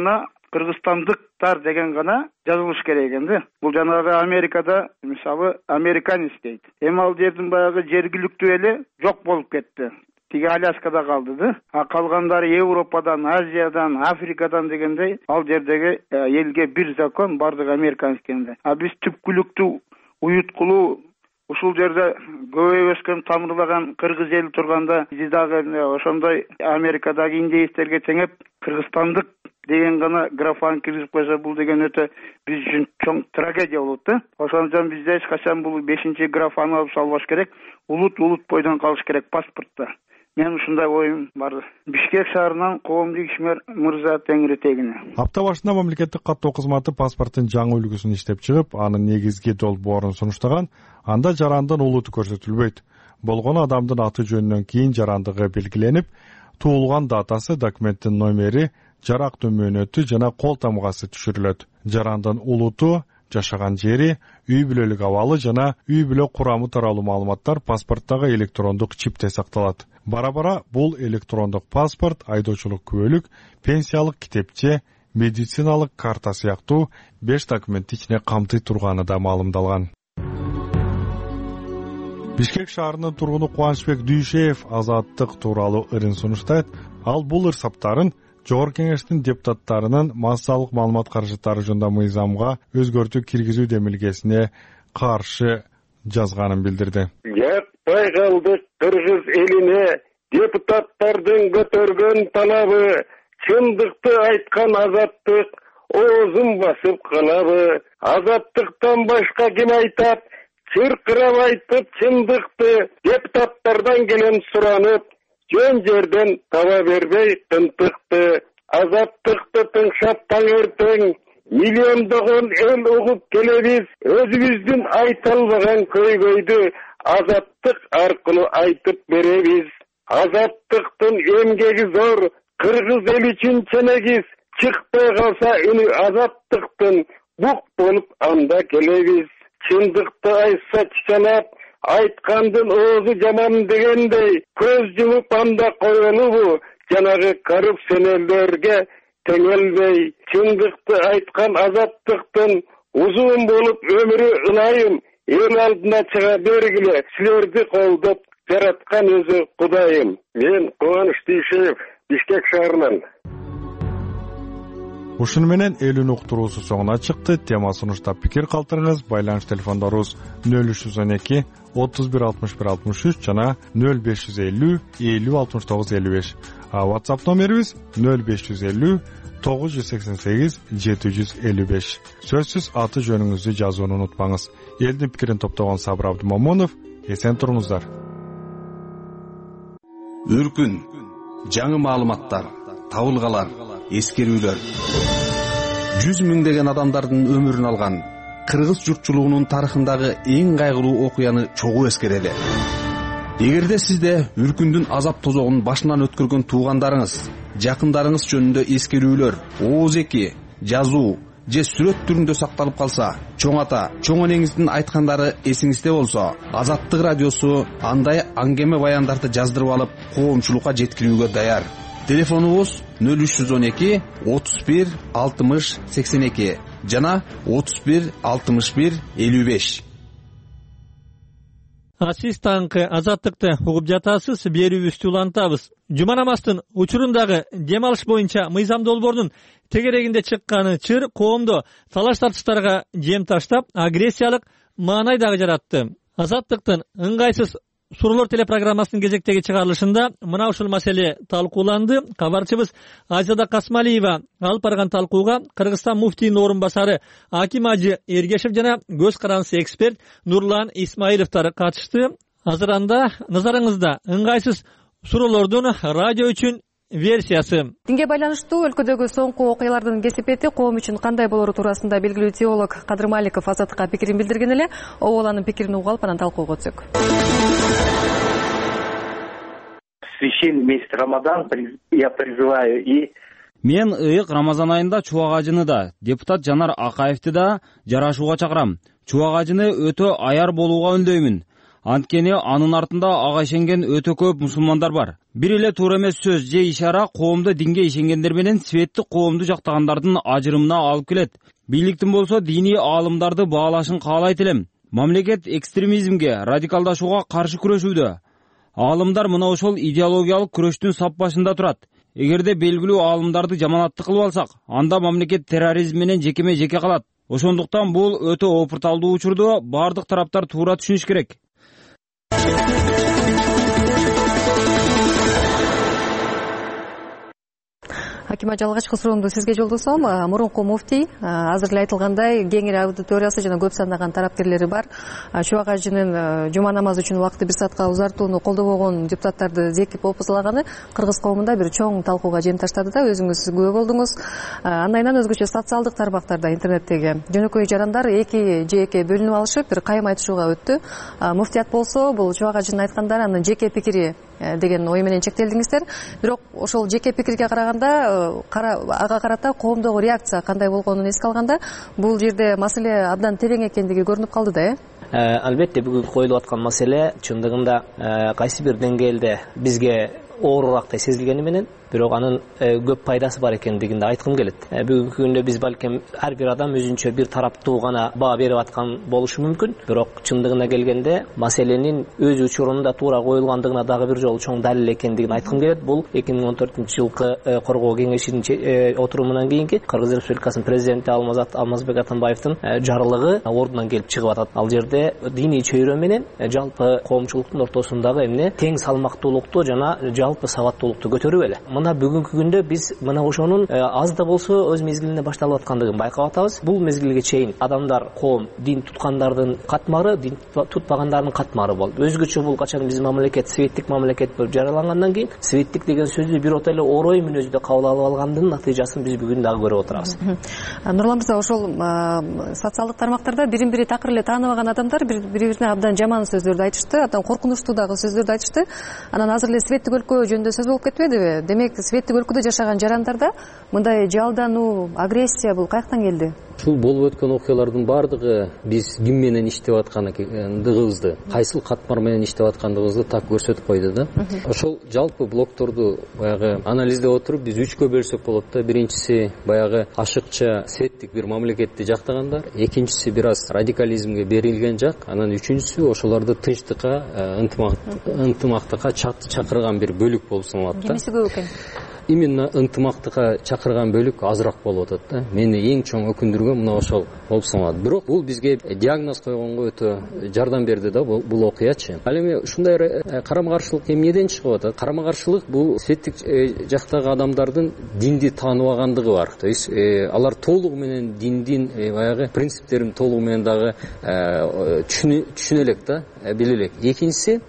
кыргызстандыктар деген гана жазылыш керек экен да. Бул жанагы Америкада мисалы американец дейт. Эми ал жердин баягы жергиликтүү эли жок болуп кетти. Тиги Аляскада калды да. А калгандары Европадан, Азиядан, Африкадан дегендей ал жердеги элге бир закон, бардыгы американец экенде. А биз түпкүлүктүү уюткулуу ушул жерде көбөйүп өскөн тамырлаган кыргыз эли турганда биз дагы ошондой Америкадагы индеецтерге теңеп кыргызстандык деген гана графаны киргизип койсо бул деген өтө биз үчүн чоң трагедия болот да. Ошон үчүн бизде эч качан бул бешинчи графаны алып салбаш керек. Улут улут бойдон калыш керек паспортто. Мен ушундай оюм бар. Бишкек шаарынан коомдук ишмер мырза Теңири тегине. Апта башында мамлекеттик каттоо кызматы паспорттун жаңы үлгүсүн иштеп чыгып, анын негизги долбоорун сунуштаган, анда жарандын улуту көрсөтүлбөйт. Болгону адамдын аты жөнүнөн кийин жарандыгы белгиленип, туулган датасы, документтин номери, жарак дөмөнөтү жана кол тамгасы түшүрүлөт. Жарандын улуту, жашаган жери, үй бүлөлүк абалы жана үй бүлө курамы тууралуу маалыматтар паспорттагы электрондук чипте сакталат. Бара-бара бул электрондук паспорт, айдоочулук күбөлүк, пенсиялык китепче, медициналык карта сыяктуу беш документти ичине камтый турганы да маалымдалган. Бишкек шаарынын тургуну Кубанычбек Дүйшеев азаттык тууралуу ырын сунуштайт. Ал бул ырсаптарын Жогорку Кеңештин депутаттарынын массалык маалымат каражаттары жөнүндө мыйзамга өзгөртүү киргизүү демилгесине каршы жазганын билдирди. Жакпай калдык кыргыз элине депутаттардын көтөргөн талабы, чындыкты айткан азаттык оозун басып калабы. Азаттыктан башка ким айтат? Чыркырап айтып чындыкты депутаттардан келен суранып, жөн жерден таба бербей тынтыкты. Азаттыкты тыңшап таңертең миллиондогон эл угуп келебиз. Өзүбүздүн айта албаган көйгөйдү азаттык аркылуу айтып беребиз. Азаттыктын эмгеги зор, кыргыз эл үчүн ченегиз. Чыкпай калса үнү азаттыктын бук болуп анда келебиз. Чындыкты айтса чычалап, айткандын оозу жаман дегендей, көз жумуп анда коелубу, жанагы коррупционерлерге теңелбей. Чындыкты айткан азаттыктын узун болуп өмүрү ылайым, эл алдына чыга бергиле, силерди колдоп жараткан өзү Кудайым. Мен Кубаныч Дүйшеев, Бишкек шаарынан. Ушуну менен элүүнү уктуруусу соңуна чыкты. Тема сунуштап пикир калтырыңыз. Байланыш телефондорубуз нөл үч жүз он эки отуз бир алтымыш бир алтымыш үч жана нөл беш жүз элүү элүү алтымыш тогуз элүү беш. А WhatsApp номерибиз нөл беш жүз элүү тогуз жүз сексен сегиз жети жүз элүү беш. Сөзсүз аты жөнүңүздү жазууну унутпаңыз. Элдин пикирин топтогон Сабыр Абдымомунов, эсен туруңуздар. Үркүн, жаңы маалыматтар, табылгалар, эскерүүлөр. Жүз миңдеген адамдардын өмүрүн алган кыргыз журтчулугунун тарыхындагы эң кайгылуу окуяны чогуу эскерели. Эгерде сизде үркүндүн азап тозогун башынан өткөргөн туугандарыңыз, жакындарыңыз жөнүндө эскерүүлөр, ооз-эки, жазуу же сүрөт түрүндө сакталып калса, чоң ата, чоң энеңиздин айткандары эсиңизде болсо, Азаттык радиосу андай аңгеме баяндарды жаздырып алып, коомчулукка жеткирүүгө даяр. Телефонубуз нөл үч жүз он эки отуз бир алтымыш сексен эки жана отуз бир алтымыш бир элүү беш. Сиз таңкы азаттыкты угуп жатасыз, берүүбүздү улантабыз. Жума намаздын учурундагы дем алыш боюнча мыйзам долбоордун тегерегинде чыкканы чыр коомдо талаш тартыштарга жем таштап, агрессиялык маанай дагы жаратты. Азаттыктын ыңгайсыз суроолор телепрограммасынын кезектеги чыгарылышында мына ушул маселе талкууланды. Кабарчыбыз Азада Касмалиева алып барган талкууга Кыргызстан муфтийинин орун басары Аким Ажы Эргешев жана көз карандысы эксперт Нурлан Исмаиловтар катышты. Азыр анда назарыңызда ыңгайсыз суроолордун радио үчүн версиясы. Динге байланыштуу өлкөдөгү соңку окуялардын кесепети коом үчүн кандай болору туурасында белгилүү теолог Кадыр Маликов Азаттыкка пикирин билдирген эле. Обо анын пикирин угуп алып анан талкууга өтсөк. Священный месяц Рамадан я призываю и Мен ыйык Рамазан айында Чубак Ажыны да, депутат Жанар Акаевди да жарашууга чакырам. Чубак Ажыны өтө аяр болууга үндөймүн. Анткени анын артында ага ишенген өтө көп мусулмандар бар. Бир эле туура эмес сөз же ишара коомдо динге ишенгендер менен светтик коомду жактагандардын ажырымына алып келет. Бийликтин болсо диний аалымдарды баалашын каалайт элем. Мамлекет экстремизмге, радикалдашууга каршы күрөшүүдө. Аалымдар мына ошол идеологиялык күрөштүн сап башында турат. Эгерде белгилүү аалымдарды жаманаттык кылып алсак, анда мамлекет терроризм менен жекеме жеке калат. Ошондуктан бул өтө опурталдуу учурду бардык тараптар туура түшүнүш керек. Аким ажы, алгачкы суроомду сизге жолдосом. Мурунку муфтий азыр эле айтылгандай кең эле аудиториясы жана көп сандаган тараптерлери бар. Чубак ажынын жума намазы үчүн убакытты бир саатка узартууну колдобогон депутаттарды зекип опузалаганы кыргыз коомунда бир чоң талкууга жем таштады да, өзүңүз күбө болдуңуз. Андан өзгөчө социалдык тармактарда, интернеттеги жөнөкөй жарандар эки же эки бөлүнүп алышып бир кайым айтышууга өттү. Муфтият болсо бул чубак ажынын айткандары анын жеке пикири деген ой менен чектелдиңиздер. Бирок ошол жеке пикирге караганда ага карата коомдогу реакция кандай болгонун эске алганда, бул жерде маселе абдан терең экендиги көрүнүп калды да, э? Албетте бүгүн коюлуп аткан маселе чындыгында кайсы бир деңгээлде бизге оорураак сезилгени менен, бирок анын көп пайдасы бар экендигин да айткым келет. Бүгүнкү күндө биз балким ар бир адам өзүнчө бир тараптуу гана баа берип аткан болушу мүмкүн, бирок чындыгына келгенде маселенин өз учурунда туура коюлгандыгына дагы бир жолу чоң далил экендигин айткым келет. Бул эки миң он төртүнчү жылкы коргоо кеңешинин отурумунан кийинки Кыргыз Республикасынын президенти Алмазбек Атамбаевдин жарлыгы ордунан келип чыгып атат. Ал жерде диний чөйрө менен жалпы коомчулуктун ортосундагы эмне тең салмактуулукту жана жалпы сабаттуулукту көтөрүп эле. Мына бүгүнкү күндө биз мына ошонун аз да болсо өз мезгилинде башталып аткандыгын байкап атабыз. Бул мезгилге чейин адамдар, коом, дин туткандардын катмары, дин тутпагандардын катмары болду. Өзгөчө бул качан биз мамлекет светтик мамлекет болуп жаралангандан кийин светтик деген сөздү бирото эле орой мүнөздө кабыл алып алгандын натыйжасын биз бүгүн дагы көрүп отурабыз. Нурлан мырза, ошол социалдык тармактарда бирин бири такыр эле тааныбаган адамдар бири-бирине абдан жаман сөздөрдү айтышты, абдан коркунучтуу дагы сөздөрдү айтышты. Анан азыр эле светтик өлкө жөнүндө сөз болуп кетпедиби? Демек, светтик өлкөдө жашаган жарандарда мындай жалдануу, агрессия бул каяктан келди? Ушул болуп өткөн окуялардын баардыгы биз ким менен иштеп аткандыгыбызды, кайсыл катмар менен иштеп аткандыгыбызды так көрсөтүп койду да. Ошол жалпы блокторду баягы анализдеп отуруп биз үчкө бөлсөк болот да. Биринчиси баягы ашыкча светтик бир мамлекетти жактагандар, экинчиси бир аз радикализмге берилген жак, анан үчүнчүсү ошолорду тынчтыкка, ынтымактыкка чакырган бир бөлүк болуп саналат да. Кимиси көп экен? Именно ынтымактыкка чакырган бөлүк азыраак болуп атат да. Мени эң чоң өкүндүргөн мына ошол болуп саналат. Бирок бул бизге диагноз койгонго өтө жардам берди да бул окуячы. Ал эми ушундай карама-каршылык эмнеден чыгып атат? Карама-каршылык бул светтик жактагы адамдардын динди тааныбагандыгы бар. То есть алар толугу менен диндин баягы принциптерин толугу менен дагы түшүнө элек да, биле элек. Экинчиси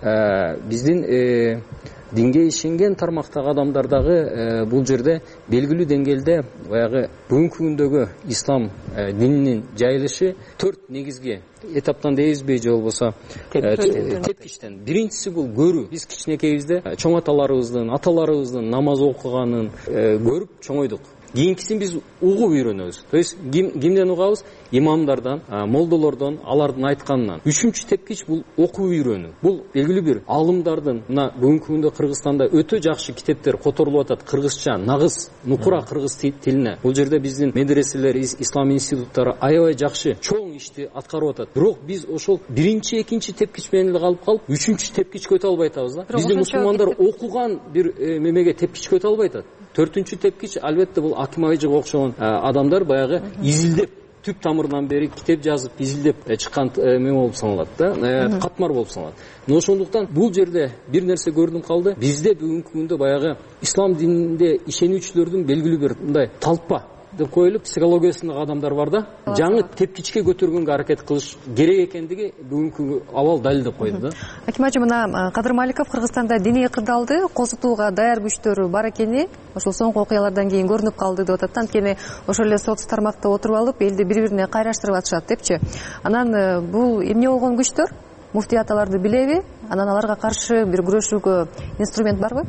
биздин динге ишенген тармактагы адамдар дагы бул жерде белгилүү деңгээлде баягы бүгүнкү күндөгү ислам дининин жайылышы төрт негизги этаптан дейбизби же болбосо тепкичтен. Биринчиси бул көрүү. Биз кичинекейбизде чоң аталарыбыздын, аталарыбыздын намаз окуганын көрүп чоңойдук. Кийинкисин биз угуп үйрөнөбүз. То есть кимден угабыз? Имамдардан, молдолордон, алардын айтканынан. Үчүнчү тепкич бул окуп үйрөнүү. Бул белгилүү бир алымдардын, мына бүгүнкү күндө Кыргызстанда өтө жакшы китептер которулуп атат кыргызча, нагыз, нукура кыргыз тилине. Бул жерде биздин медреселер, ислам институттары аябай жакшы, чоң ишти аткарып атат. Бирок биз ошол биринчи, экинчи тепкич менен эле калып калып, үчүнчү тепкичке өтө албай атабыз да. Биздин мусулмандар окуган бир мемеге тепкичке өтө албай атат. Төртүнчү тепкич албетте бул Аким Айжыга окшогон адамдар баягы изилдеп түп тамырынан бери китеп жазып изилдеп чыккан эме болуп саналат да, катмар болуп саналат. Но ошондуктан бул жерде бир нерсе көрүнүп калды. Бизде бүгүнкү күндө баягы ислам дининде ишенүүчүлөрдүн белгилүү бир мындай талпа деп коюлуп психологиясындагы адамдар бар да. Жаңы тепкичке көтөргөнгө аракет кылыш керек экендиги бүгүнкү абал далилдеп койду да. Аким ажы, мына Кадыр Маликов Кыргызстанда диний кырдаалды козутууга даяр күчтөр бар экени ошол соңку окуялардан кийин көрүнүп калды деп атат. Анткени ошол эле соц тармакта отуруп алып элди бири-бирине кайраштырып атышат депчи. Анан бул эмне болгон күчтөр? Муфтият аларды билеби? Анан аларга каршы бир күрөшүүгө инструмент барбы?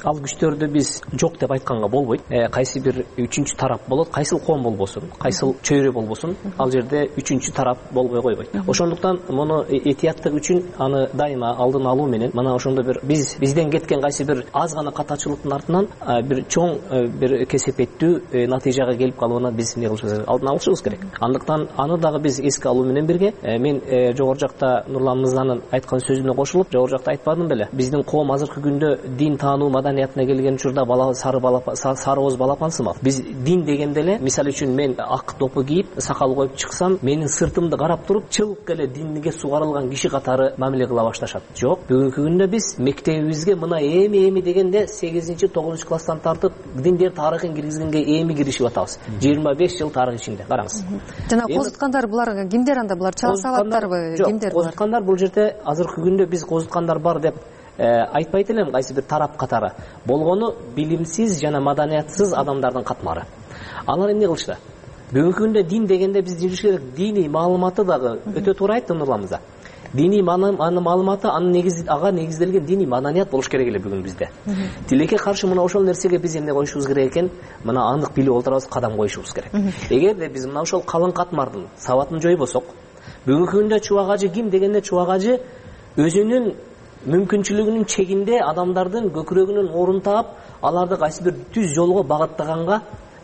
ал күчтөрдү биз жок деп айтканга болбойт. Кайсы бир үчүнчү тарап болот, кайсыл коом болбосун, кайсыл чөйрө болбосун, ал жерде үчүнчү тарап болбой койбойт. Ошондуктан муну этияттык үчүн аны дайыма алдын алуу менен мына ошондо бир биз бизден кеткен кайсы бир аз гана катачылыктын артынан бир чоң бир кесепеттүү натыйжага келип калууна биз эмне кылышыбыз керек, алдын алышыбыз керек. Андыктан аны дагы биз эске алуу менен бирге мен жогору жакта Нурлан мырзанын айткан сөзүнө кошулуп, жогору жакта айтпадым беле, биздин коом азыркы күндө дин таануу маданиятына келген учурда бала сары бала сары ооз балапан сымак. Биз дин дегенде эле, мисалы үчүн мен ак топу кийип, сакал коюп чыксам, менин сыртымды карап туруп, чылык эле динге сугарылган киши катары мамиле кыла башташат. Жок, бүгүнкү күндө биз мектебибизге мына эми эми дегенде сегизинчи тогузунчу класстан тартып диндер тарыхын киргизгенге эми киришип атабыз. жыйырма беш жыл тарых ичинде. Караңыз. Жана козуткандар булар кимдер анда? Булар чала сабаттарбы, кимдер булар? Козуткандар бул жерде азыркы күндө биз козуткандар бар деп айтпайт элем, кайсы бир тарап катары. Болгону билимсиз жана маданиятсыз адамдардын катмары. Алар эмне кылышты? Бүгүнкү күндө дин дегенде биз жүрүш керек, дини маалыматы дагы өтө туура айтты Нурлан мырза. Дини маалыматы, анын негиз ага негизделген дини маданият болуш керек эле бүгүн бизде. Тилекке каршы мына ошол нерсеге биз эмне коюшубуз керек экен? Мына андык билип отурабыз, кадам коюшубуз керек. Эгерде биз мына ошол калың катмардын сабатын жойбосок, бүгүнкү күндө чубак ажы ким дегенде, чубак ажы өзүнүн мүмкүнчүлүгүнүн чегинде адамдардын көкүрөгүнөн орун таап, аларды кайсы бир түз жолго багыттаганга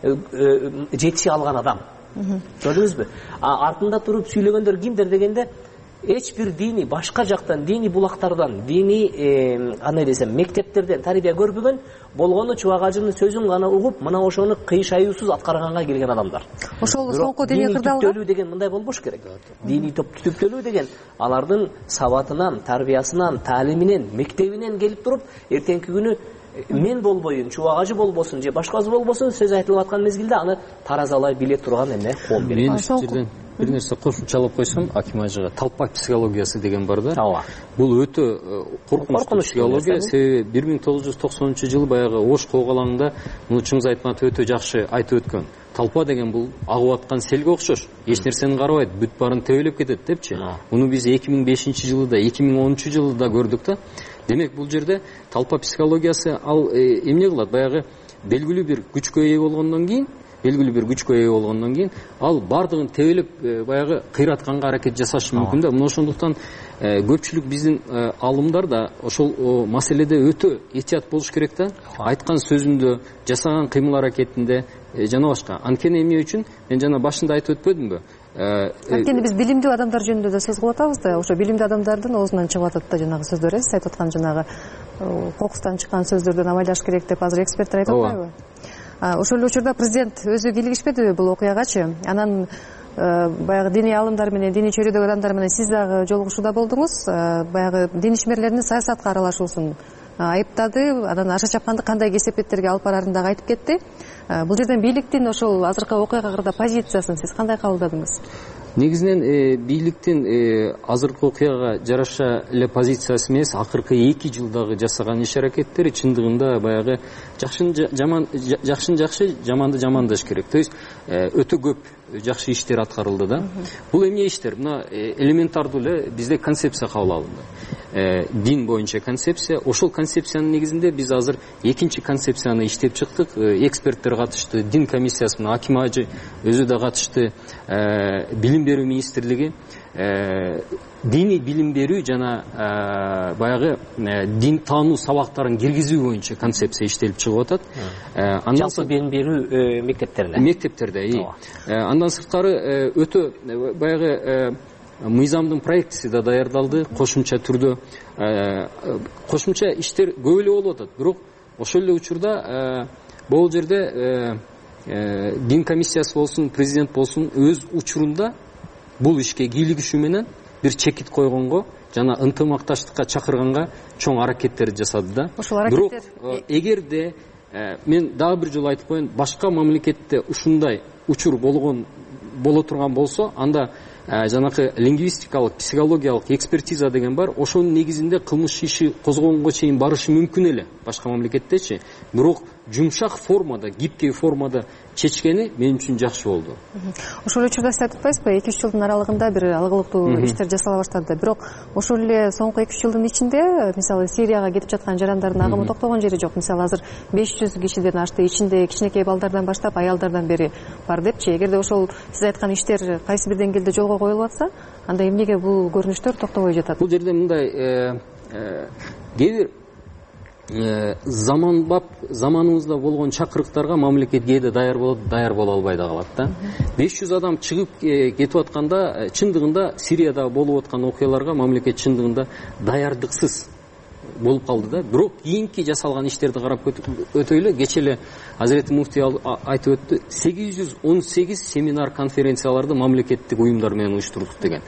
жетише алган адам. Көрдүңүзбү? Артында туруп сүйлөгөндөр кимдер дегенде, эч бир дини башка жактан, дини булактардан, дини кандай десем, мектептерден тарбия көрбөгөн, болгону чубак ажынын сөзүн гана угуп, мына ошону кыйшаюусуз аткарганга келген адамдар. Ошол соңку дини кырдаалга деген мындай болбош керек. Дини түптөлүү деген алардын сабатынан, тарбиясынан, таалиминен, мектебинен келип туруп, эртеңки күнү мен болбойун, чубак ажы болбосун же башкасы болбосун, сөз айтылып аткан мезгилде аны таразалай биле турган эмне коом керек. Мен жерден бир нерсе кошумчалап койсом, Аким ажыга талпа психологиясы деген бар да. Ооба. Бул өтө коркунучтуу психология. Себеби бир миң тогуз жүз токсонунчу жылы баягы Ош коогалаңында муну Чыңгыз Айтматов өтө жакшы айтып өткөн. Талпа деген бул агып аткан селге окшош. Эч нерсени карабайт, бүт баарын тебелеп кетет депчи. Муну биз эки миң бешинчи жылда, эки миң онунчу жылда көрдүк да. Демек бул жерде талпа психологиясы ал эмне кылат? Баягы белгилүү бир күчкө ээ болгондон кийин, белгилүү бир күчкө ээ болгондон кийин ал бардыгын тебелеп баягы кыйратканга аракет жасашы мүмкүн да. Мына ошондуктан көпчүлүк биздин алымдар да ошол маселеде өтө этият болуш керек да. Айткан сөзүндө, жасаган кыймыл аракетинде жана башка. Анткени эмне үчүн? Мен жана башында айтып өтпөдүмбү? Анткени биз билимдүү адамдар жөнүндө да сөз кылып атабыз да, ошо билимдүү адамдардын оозунан чыгып атат да жанагы сөздөр, сиз айтып аткан жанагы кокустан чыккан сөздөрдөн абайлаш керек деп азыр эксперттер айтып атпайбы? Ошол эле учурда президент өзү кийлигишпедиби бул окуягачы? Анан баягы диний аалымдар менен, диний чөйрөдөгү адамдар менен сиз дагы жолугушууда болдуңуз. Баягы дин ишмерлеринин саясатка аралашуусун айыптады, анан аша чапканды кандай кесепеттерге алып барарын дагы айтып кетти. Бул жерден бийликтин ошол азыркы окуяга позициясын сиз кандай кабылдадыңыз? Негизинен бийликтин азыркы окуяга жараша эле позициясы эмес, акыркы эки жылдагы жасаган иш аракеттери чындыгында баягы жакшын жаман жакшын жакшы, жаманды жамандаш керек. То есть өтө көп жакшы иштер аткарылды да. Бул эмне иштер? Мына элементардуу эле бизде концепция кабыл алынды. Дин боюнча концепция. Ошол концепциянын негизинде биз азыр экинчи концепцияны иштеп чыктык. Эксперттер катышты, дин комиссиясы, мына Аким ажы өзү да катышты, билим берүү министрлиги, дини билим берүү жана баягы дин таануу сабактарын киргизүү боюнча концепция иштелип чыгып атат. Жалпы билим берүү мектептеринде. Мектептерде. Андан сырткары өтө баягы мыйзамдын проектиси да даярдалды, кошумча түрдө кошумча иштер көп эле болуп атат. Бирок ошол эле учурда бул жерде дин комиссиясы болсун, президент болсун өз учурунда бул ишке кийлигишүү менен бир чекит койгонго жана ынтымакташтыкка чакырганга чоң аракеттерди жасады да. Бирок эгерде мен дагы бир жолу айтып коеюн, башка мамлекетте ушундай учур болгон боло турган болсо, анда жанакы лингвистикалык, психологиялык экспертиза деген бар. Ошонун негизинде кылмыш иши козгогонго чейин барышы мүмкүн эле башка мамлекеттечи. Бирок жумшак формада, гибкий формада чечкени мен үчүн жакшы болду. Ошол учурда сиз айтып атпайсызбы, эки үч жылдын аралыгында бир алгылыктуу иштер жасала баштады. Бирок ошол эле соңку эки үч жылдын ичинде, мисалы Сирияга кетип жаткан жарандардын агымы токтогон жери жок. Мисалы азыр беш жүз кишиден ашты, ичинде кичинекей балдардан баштап аялдардан бери бар депчи. Эгерде ошол сиз айткан иштер кайсы бир деңгээлде жолго коюлуп атса, анда эмнеге бул көрүнүштөр токтобой жатат? Бул жерде мындай кээ бир заманбап заманыбызда болгон чакырыктарга мамлекет кээде даяр болот, даяр боло албай да калат да. беш жүз адам чыгып кетип атканда, чындыгында Сирияда болуп аткан окуяларга мамлекет чындыгында даярдыксыз болуп калды да. Бирок кийинки жасалган иштерди карап өтөйлү. Кече эле Азирети муфтий айтып өттү, сегиз жүз он сегиз семинар конференцияларды мамлекеттик уюмдар менен уюштурдук деген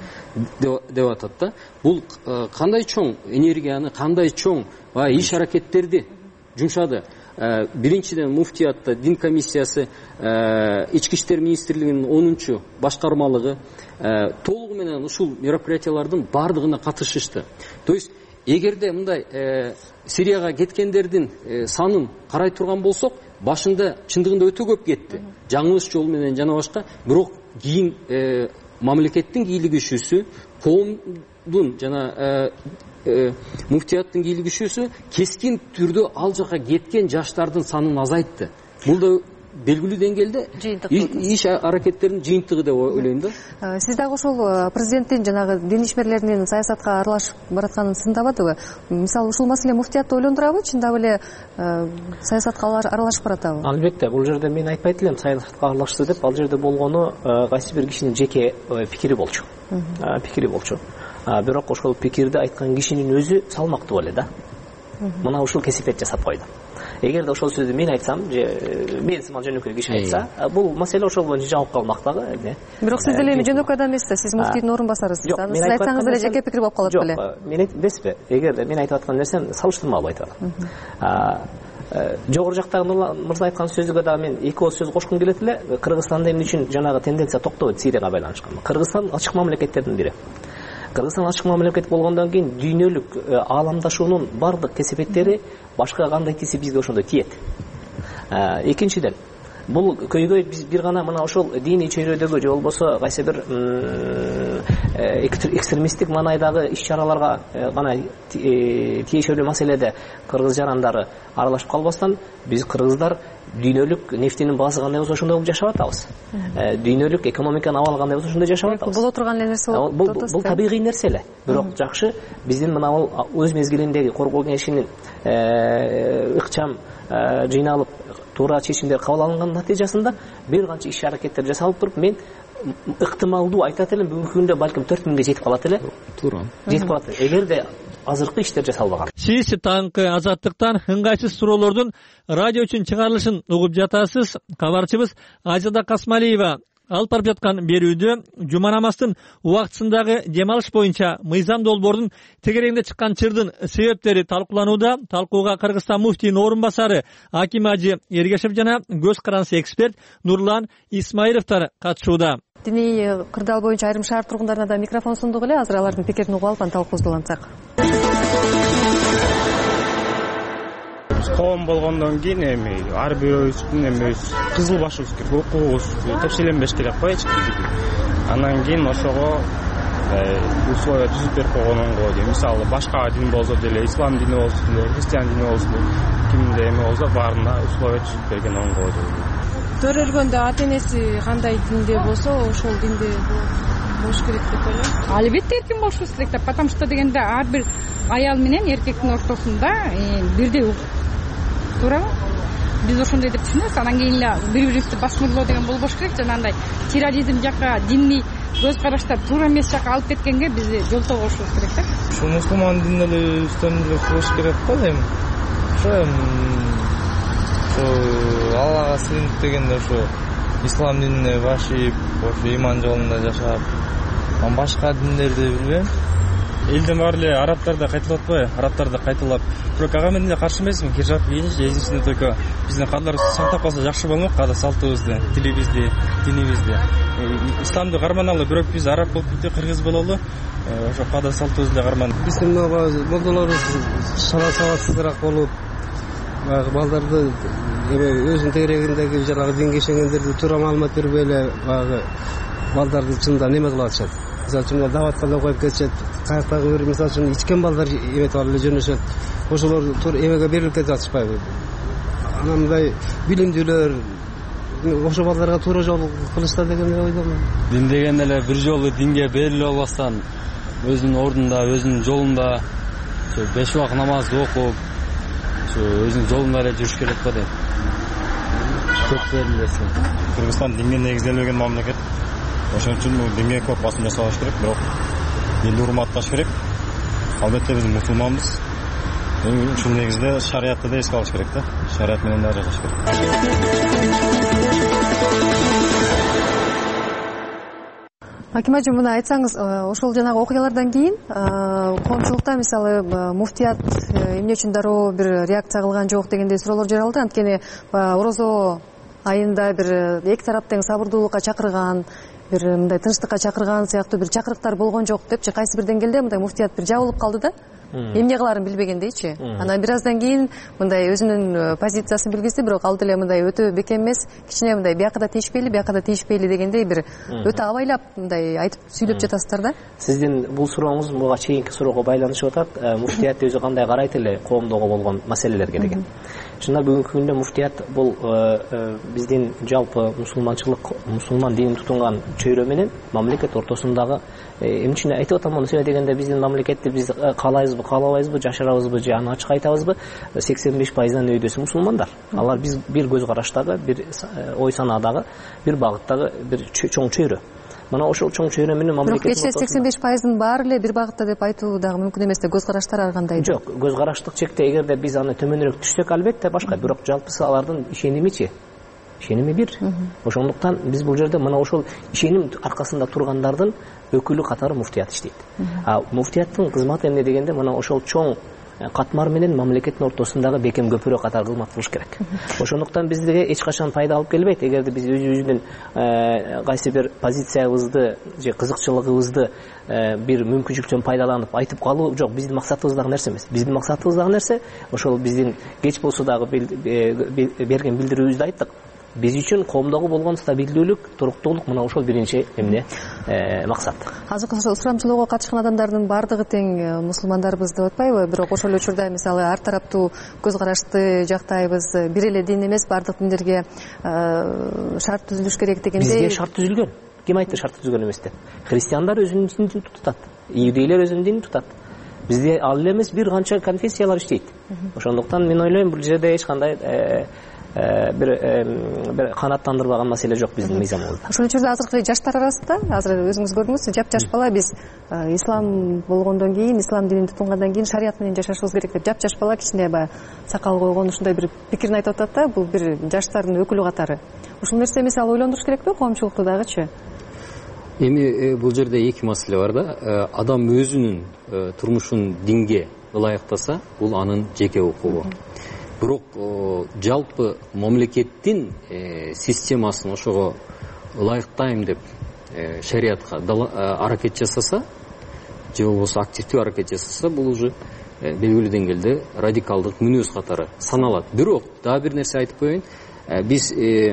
деп атат да. Бул кандай чоң энергияны, кандай чоң баягы иш аракеттерди жумшады. Биринчиден муфтиятта дин комиссиясы, ички иштер министрлигинин онунчу башкармалыгы толугу менен ушул мероприятиялардын бардыгына катышышты. То есть эгерде мындай Сирияга кеткендердин санын карай турган болсок, башында чындыгында өтө көп кетти. Жаңылыш жол менен жана башка. Бирок кийин мамлекеттин кийлигишүүсү, коомдун жана муфтияттын кийлигишүүсү кескин түрдө ал жака кеткен жаштардын санын азайтты. Бул да белгилүү деңгээлде иш аракеттеринин жыйынтыгы деп ойлойм да. Сиз дагы ошол президенттин жанагы дин ишмерлеринин саясатка аралашып баратканын сындабадыбы? Мисалы ушул маселе муфтиятты ойлондурабы? Чындап эле саясатка аралашып баратабы? Албетте, бул жерде мен айтпайт элем саясатка аралашты деп. Ал жерде болгону кайсы бир кишинин жеке пикири болчу. Пикири болчу. Бирок ошол пикирди айткан кишинин өзү салмактуу эле да. Мына ушул кесипет жасап койду. Эгерде ошол сөздү мен айтсам, же мен сымал жөнөкөй киши айтса, бул маселе ошол боюнча жабып калмак дагы. Бирок сиз деле эми жөнөкөй адам эмессиз, сиз муфтийдин орун басарысыз. Сиз айтсаңыз деле жеке пикир болуп калат беле? Жок, мен айтпайсызбы? Эгерде мен айтып аткан нерсем салыштырмалуу айтып атам. Жогору жактагы мырза айткан сөзгө дагы мен эки ооз сөз кошкум келет эле. Кыргызстанда эмне үчүн жанагы тенденция токтобойт Сирияга байланышкан? Кыргызстан ачык мамлекеттердин бири. Кыргызстан ачык мамлекет болгондон кийин дүйнөлүк ааламдашуунун бардык кесепеттери башка кандай тиси бизге ошондой тиет. Экинчиден, бул көйгөй биз бир гана мына ошол диний чөйрөдөгү же болбосо кайсы бир экстремисттик маанайдагы иш-чараларга гана тиешелүү маселеде кыргыз жарандары аралашып калбастан, биз кыргыздар дүйнөлүк нефтинин баасы кандай болсо ошондой болуп жашап атабыз. Дүйнөлүк экономиканын абалы кандай болсо ошондой жашап атабыз. Боло турган нерсе болуп атат. Бул табигый нерсе эле. Бирок жакшы биздин мына бул өз мезгилиндеги коргоо кеңешинин ыкчам жыйналып туура чечимдер кабыл алынган натыйжасында бир канча иш аракеттер жасалып туруп, мен ыктымалдуу айтат элем, бүгүнкү күндө балким төрт миңге жетип калат эле. Туура. Жетип калат. Эгерде азыркы иштер жасалбаган. Сиз таңкы азаттыктан ыңгайсыз суроолордун радио үчүн чыгарылышын угуп жатасыз. Кабарчыбыз Азида Касмалиева алып барып жаткан берүүдө жума намаздын убактысындагы дем алыш боюнча мыйзам долбоордун тегерегинде чыккан чырдын себептери талкууланууда. Талкууга Кыргызстан муфтийинин орун басары Аким Ажи Эргешев жана көз карансы эксперт Нурлан Исмаиловдор катышууда. Диний кырдаал боюнча айрым шаар тургундарына да микрофон сундук эле. Азыр алардын пикирин угуп алып талкуубузду улантсак. Коом болгондон кийин эми ар бирөөбүздүн эми кызыл башыбыз керек, укугубуз тепшеленбеш керек го эч кимдики. Андан кийин ошого условия түзүп берип койгон оңгой дейм. Мисалы башка дин болсо деле, ислам дини болсо деле, христиан дини болсо деле, кимде эме болсо баарына условия түзүп берген оңгой дейм. Төрөлгөндө ата энеси кандай динде болсо, ошол динде болуш керек деп ойлойм. Албетте эркин болушубуз керек да, потому что дегенде ар бир аял менен эркектин ортосунда бирдей укук. Туурабы? Биз ошондой деп түшүнөбүз. Анан кийин эле бири-бирибизди басмырлоо деген болбош керек. Жанагындай терроризм жака, диний көз караштар туура эмес жака алып кеткенге биз жол тогушубуз керек да. Ушу мусулман дин эле үстөмдүк кылыш керек го дейм. Ошо ошо Аллага сыйынып дегенде ошо ислам динине башып, ошо иман жолунда жашап, анан башка диндерди билбейм. Элден баары эле арабтар да кайталап атпайбы? Арабтар да кайталап. Бирок ага мен эле каршы эмесмин. Хижап кийиниш, эзисинде только биздин кадрларыбыз сактап калса жакшы болмок, када салтыбызды, тилибизди, динибизди. Исламды карманалы, бирок биз араб болуп кетип, кыргыз бололу. Ошо када салтыбызды карман. Биздин молдолорубуз шала сабатсызыраак болуп, баягы балдарды эме өзүнүн тегерегиндеги жанагы динге ишенгендерди туура маалымат бербей эле баягы балдарды чынында неме кылып атышат. Мисалы үчүн даватка эле коюп кетишет. Каяктагы бир мисалы үчүн ичкен балдар эметип алып эле жөнөшөт. Ошолор туура эмеге берилип кетип атышпайбы? Анан мындай билимдүүлөр ошо балдарга туура жол кылышса деген ойдомун. Дин деген эле бир жолу динге берилип албастан өзүнүн ордунда, өзүнүн жолунда ошо беш убак намазды окуп, ошо өзүнүн жолунда эле жүрүш керек го дейм. Көп берилбесин. Кыргызстан динге негизделбеген мамлекет. Ошон үчүн бул динге көп басым жасабаш керек, бирок динди урматташ керек. Албетте биз мусулманбыз. Ушул негизде шариятты да эске алыш керек да. Шарият менен да жашаш керек. Аким ажы, мына айтсаңыз, ошол жанагы окуялардан кийин коомчулукта мисалы муфтият эмне үчүн дароо бир реакция кылган жок дегендей суроолор жаралды. Анткени орозо айында бир эки тарап тең сабырдуулукка чакырган, бир мындай тынчтыкка чакырган сыяктуу бир чакырыктар болгон жок депчи, кайсы бир деңгээлде мындай муфтият бир жабылып калды да. Эмне кыларын билбегендейчи. Анан бир аздан кийин мындай өзүнүн позициясын билгизди, бирок ал деле мындай өтө бекем эмес, кичине мындай биякка да тийишпейли, биякка да тийишпейли дегендей бир өтө абайлап мындай айтып сүйлөп жатасыздар да. Сиздин бул сурооңуз буга чейинки суроого байланышып атат. Муфтият өзү кандай карайт эле коомдогу болгон маселелерге деген. Чынында бүгүнкү күндө муфтият бул биздин жалпы мусулманчылык, мусулман динин тутунган чөйрө менен мамлекет ортосундагы эмне үчүн айтып атам муну сөйлө дегенде биздин мамлекетти биз каалайбызбы, каалабайбызбы, жашырабызбы же аны ачык айтабызбы? сексен беш пайыздан өйдөсү мусулмандар. Алар биз бир көз караштагы, бир ой санаадагы, бир багыттагы бир чоң чөйрө. Мына ошол чоң чөйрө менен мамлекет бирок кечээ сексен беш пайыздын баары эле бир багытта деп айтуу дагы мүмкүн эмес да, көз караштар ар кандай. Жок, көз караштык чекте эгерде биз аны төмөнүрөөк түшсөк албетте башка, бирок жалпысы алардын ишенимичи ишеними бир. Ошондуктан биз бул жерде мына ошол ишеним аркасында тургандардын өкүлү катары муфтият иштейт. А муфтияттын кызматы эмне дегенде мына ошол чоң катмар менен мамлекеттин ортосундагы бекем көпүрө катары кызмат кылыш керек. Ошондуктан бизге эч качан пайда алып келбейт эгерде биз өзүбүздүн кайсы бир позициябызды же кызыкчылыгыбызды бир мүмкүнчүлүктөн пайдаланып айтып калуу жок, биздин максатыбыздагы нерсе эмес. Биздин максатыбыздагы нерсе ошол биздин кеч болсо дагы берген билдирүүбүздө айттык. Биз үчүн коомдогу болгон стабилдүүлүк, туруктуулук мына ошол биринчи эмне максат. Азыркы сурамчылоого катышкан адамдардын баардыгы тең мусулмандарбыз деп атпайбы? Бирок ошол эле учурда мисалы ар тараптуу көз карашты жактайбыз, бир эле дин эмес, баардык диндерге шарт түзүлүш керек дегендей. Бизге шарт түзүлгөн. Ким айтты шарт түзүлгөн эмес деп? Христиандар өзүнүн динин тутат, иудейлер өзүнүн динин тутат. Бизде ал эмес бир канча конфессиялар иштейт. Ошондуктан мен ойлойм бул жерде эч кандай бир бир канааттандырбаган маселе жок биздин мыйзамыбызда. Ошол учурда азыркы жаштар арасында, азыр өзүңүз көрдүңүз, жап-жаш бала биз ислам болгондон кийин, ислам динин тутунгандан кийин шарият менен жашашыбыз керек деп жап-жаш бала кичине баягы сакал койгон ушундай бир пикирин айтып атат да, бул бир жаштардын өкүлү катары. Ушул нерсе мисалы ойлондуруш керекпи коомчулукту дагычы? Эми бул жерде эки маселе бар да. Адам өзүнүн турмушун динге ылайыктаса, бул анын жеке укугу. Бирок жалпы мамлекеттин системасын ошого ылайыктайм деп шариятка аракет жасаса, же болбосо активдүү аракет жасаса, бул уже белгилүү деңгээлде радикалдык мүнөз катары саналат. Бирок дагы бир нерсе айтып коеюн. Биз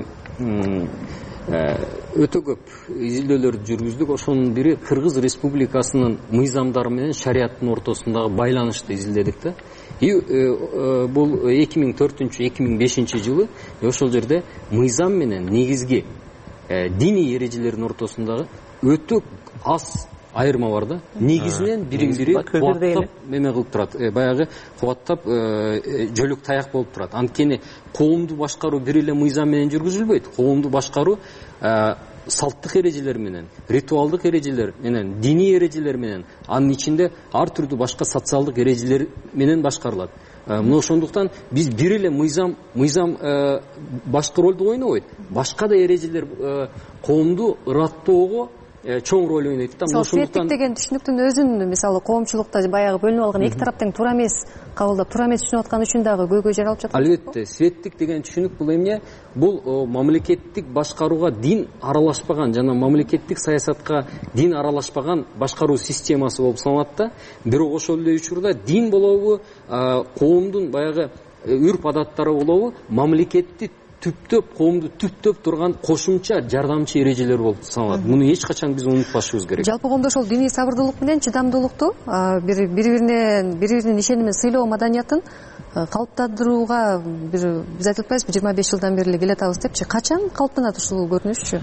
өтө көп изилдөөлөрдү жүргүздүк. Ошонун бири Кыргыз Республикасынын мыйзамдары менен шариаттын ортосундагы байланышты изилдедик да. И бул эки миң төртүнчү эки миң бешинчи жылы ошол жерде мыйзам менен негизги диний эрежелердин ортосундагы өтө аз айырма бар да. Негизинен бирин бири кубаттап неме кылып турат. Баягы кубаттап жөлөк таяк болуп турат. Анткени коомду башкаруу бир эле мыйзам менен жүргүзүлбөйт. Коомду башкаруу салттык эрежелер менен, ритуалдык эрежелер менен, диний эрежелер менен, анын ичинде ар түрдүү башка социалдык эрежелер менен башкарылат. Мына ошондуктан биз бир эле мыйзам мыйзам башкы ролду ойнобойт. Башка да эрежелер коомду ыраттоого чоң роль ойнойт да. Светтик деген түшүнүктүн өзүн мисалы коомчулукта баягы бөлүнүп алган эки тараптын туура эмес кабылдап, туура эмес түшүнүп аткан үчүн дагы көйгөй жаралып жатат. Албетте, светтик деген түшүнүк бул эмне? Бул мамлекеттик башкарууга дин аралашпаган жана мамлекеттик саясатка дин аралашпаган башкаруу системасы болуп саналат да. Бирок ошол эле учурда дин болобу, коомдун баягы үрп адаттары болобу мамлекетти түптөп, коомду түптөп турган кошумча жардамчы эрежелер болуп саналат. Муну эч качан биз унутпашыбыз керек. Жалпы коомдо ошол диний сабырдуулук менен чыдамдуулукту, бири-биринен бири-биринин ишеними сыйлоо маданиятын калыптандырууга бир биз айтып атпайбызбы жыйырма беш жылдан бери эле келатабыз депчи. Качан калыптанат ушул көрүнүшчү?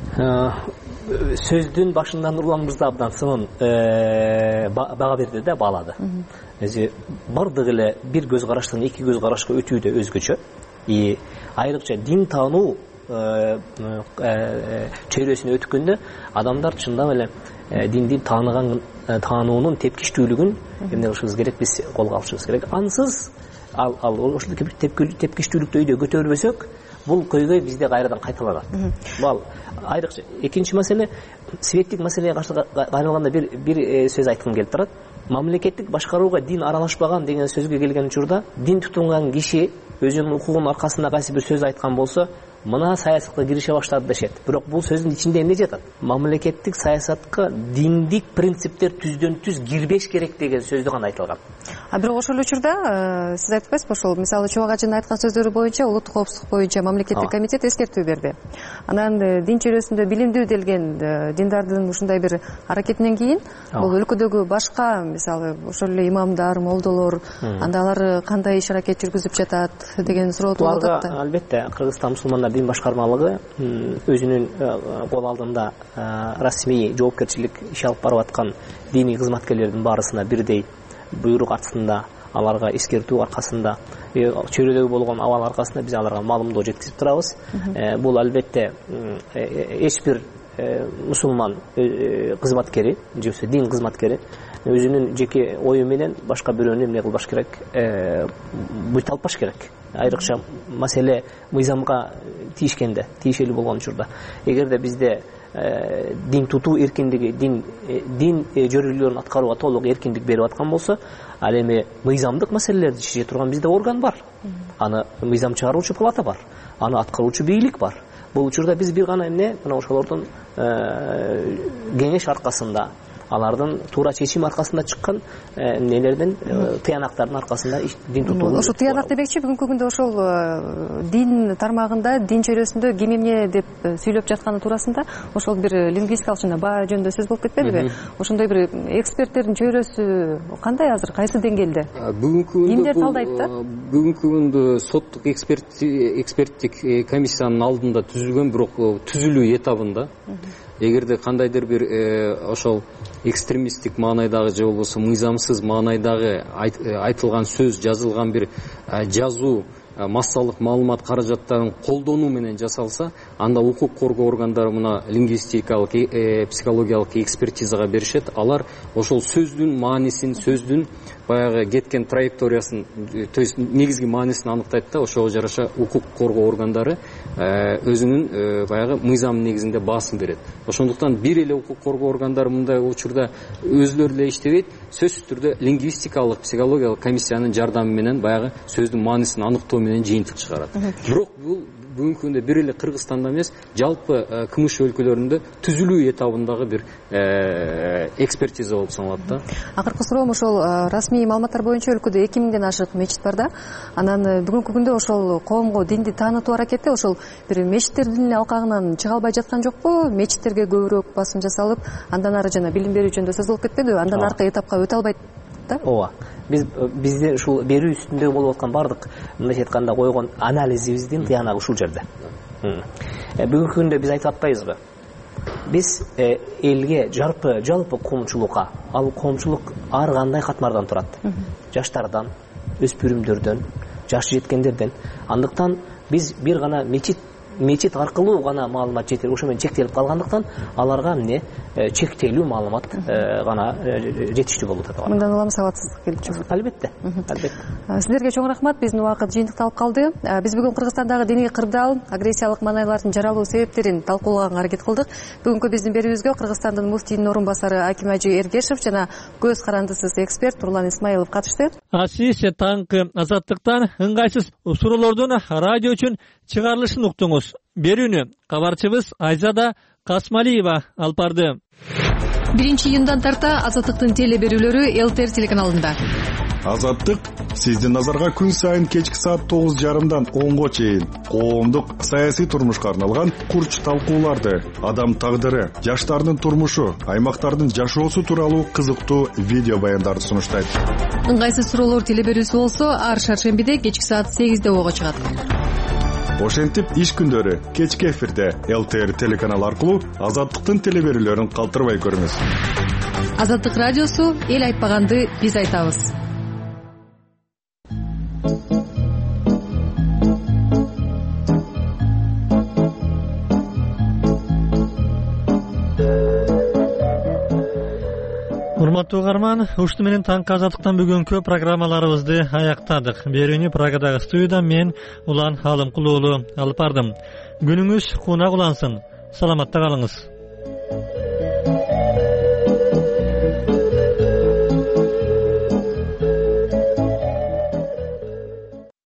Сөздүн башында Нурлан мырза абдан сынын бага берди да, баалады. Бардык эле бир көз караштан эки көз карашка өтүү да өзгөчө. И айрыкча дин таануу чөйрөсүнө өткөндө адамдар чындап эле динди тааныган таануунун тепкичтүүлүгүн эмне кылышыбыз керек, биз колго алышыбыз керек. Ансыз ал ал ошол тепкичтүүлүктү өйдө көтөрбөсөк, бул көйгөй бизде кайрадан кайталанат. Бул айрыкча. Экинчи маселе, светтик маселеге кайрылганда бир бир сөз айткым келип турат. Мамлекеттик башкарууга дин аралашпаган деген сөзгө келген учурда, дин тутунган киши өзүнүн укугунун аркасында кайсы бир сөз айткан болсо, мына саясатка кирише баштады дешет. Бирок бул сөздүн ичинде эмне жатат? Мамлекеттик саясатка диндик принциптер түздөн түз кирбеш керек деген сөздү гана айтылган. А бирок ошол учурда сиз айтып атпайсызбы, ошол мисалы Чубак ажынын айткан сөздөрү боюнча улуттук коопсуздук боюнча мамлекеттик комитет эскертүү берди. Анан дин чөйрөсүндө билимдүү делген диндардын ушундай бир аракетинен кийин бул өлкөдөгү башка мисалы ошол эле имамдар, молдолор, анда алар кандай иш аракет жүргүзүп жатат деген суроо туулуп атат да. Албетте, Кыргызстан мусулмандар дин башкармалыгы өзүнүн кол алдында расмий жоопкерчилик иш алып барып аткан диний кызматкерлердин баарысына бирдей буйрук артында, аларга эскертүү аркасында, чөйрөдөгү болгон абал аркасында биз аларга маалымдоо жеткизип турабыз. Бул албетте эч бир мусулман кызматкери, же болбосо дин кызматкери өзүнүн жеке ою менен башка бирөөнү эмне кылбаш керек, буйта албаш керек. Айрыкча маселе мыйзамга тийишкенде, тийишелүү болгон учурда. Эгерде бизде дин тутуу эркиндиги, дин дин жөргүлөрүн аткарууга толук эркиндик берип аткан болсо, ал эми мыйзамдык маселелерди чече турган бизде орган бар. Аны мыйзам чыгаруучу палата бар. Аны аткаруучу бийлик бар. Бул учурда биз бир гана эмне, мына ошолордун кеңеш аркасында, алардын туура чечим аркасында чыккан эмнелердин, тыянактардын аркасында дин тутуу. Ошо тыянак демекчи, бүгүнкү күндө ошол дин тармагында, дин чөйрөсүндө ким эмне деп сүйлөп жатканы туурасында ошол бир лингвистикалык жана баа жөнүндө сөз болуп кетпедиби? Ошондой бир эксперттердин чөйрөсү кандай азыр, кайсы деңгээлде? Бүгүнкү кимдер талдайт да? Бүгүнкү күндө соттук эксперттик комиссиянын алдында түзүлгөн, бирок түзүлүү этабында. Эгерде кандайдыр бир ошол экстремисттик маанайдагы же болбосо мыйзамсыз маанайдагы айтылган сөз, жазылган бир жазуу, массалык маалымат каражаттарын колдонуу менен жасалса, анда укук коргоо органдары мына лингвистикалык, психологиялык экспертизага беришет. Алар ошол сөздүн маанисин, сөздүн баягы кеткен траекториясын, то есть негизги маанисин аныктайт да, ошого жараша укук коргоо органдары өзүнүн баягы мыйзам негизинде баасын берет. Ошондуктан бир эле укук коргоо органдары мындай учурда өзүлөрү эле иштебейт, сөзсүз түрдө лингвистикалык, психологиялык комиссиянын жардамы менен баягы сөздүн маанисин аныктоо менен жыйынтык чыгарат. Бирок бул бүгүнкү күндө бир эле Кыргызстанда эмес, жалпы КМШ өлкөлөрүндө түзүлүү этабындагы бир экспертиза болуп саналат да. Акыркы суроом ошол расмий маалыматтар боюнча өлкөдө эки миңден ашык мечит бар да. Анан бүгүнкү күндө ошол коомго динди таанытуу аракети ошол бир мечиттердин эле алкагынан чыга албай жаткан жокпу? Мечиттерге көбүрөөк басым жасалып, андан ары жана билим берүү жөнүндө сөз болуп кетпедиби? Андан аркы этапка өтө албайт да? Ооба. Биз бизде ушул берүү үстүндө болуп аткан бардык мындай айтканда койгон анализибиздин тыянагы ушул жерде. Бүгүнкү күндө биз айтып атпайбызбы? Биз элге, жалпы жалпы коомчулукка, ал коомчулук ар кандай катмардан турат. Жаштардан, өспүрүмдөрдөн, жаш жеткендерден. Андыктан биз бир гана мечит мечит аркылуу гана маалымат жетер, ошо менен чектелип калгандыктан аларга эмне чектелүү маалымат гана жетиштүү болуп атат. Мындан улам сабатсыздык келип чыгат. Албетте, албетте. Сиздерге чоң рахмат. Биздин убакыт жыйынтыкталып калды. Биз бүгүн Кыргызстандагы диний кырдаал, агрессиялык маанайлардын жаралуу себептерин талкуулаганга аракет кылдык. Бүгүнкү биздин берүүбүзгө Кыргызстандын муфтийинин орун басары Аким Ажи Эргешев жана көз карандысыз эксперт Нурлан Исмаилов катышты. А сиз таңкы Азаттыктан ыңгайсыз суроолордун радио үчүн чыгарылышын уктуңуз. Берүүнү кабарчыбыз Айзада Касмалиева алып барды. биринчи июндан тарта Азаттыктын теле берүүлөрү эл тэ эр телеканалында. Азаттык сиздин назарга күн сайын кечки саат тогуз жарымдан онго чейин коомдук саясий турмушка арналган курч талкууларды, адам тагдыры, жаштардын турмушу, аймактардын жашоосу тууралуу кызыктуу видео баяндарды сунуштайт. Ыңгайсыз суроолор телеберүүсү болсо ар шаршембиде кечки саат сегизде ого чыгат. Ошентип иш күндөрү кечки эфирде эл тэ эр телеканалы аркылуу Азаттыктын телеберүүлөрүн калтырбай көрүңүз. Азаттык радиосу эл айтпаганды биз айтабыз. Урматтуу угарман, ушту менен таңкы Азаттыктан бүгүнкү программаларыбызды аяктадык. Берүүнү Прагадагы студияда мен Улан Алымкул уулу алып бардым. Күнүңүз кунак улансын. Саламатта калыңыз.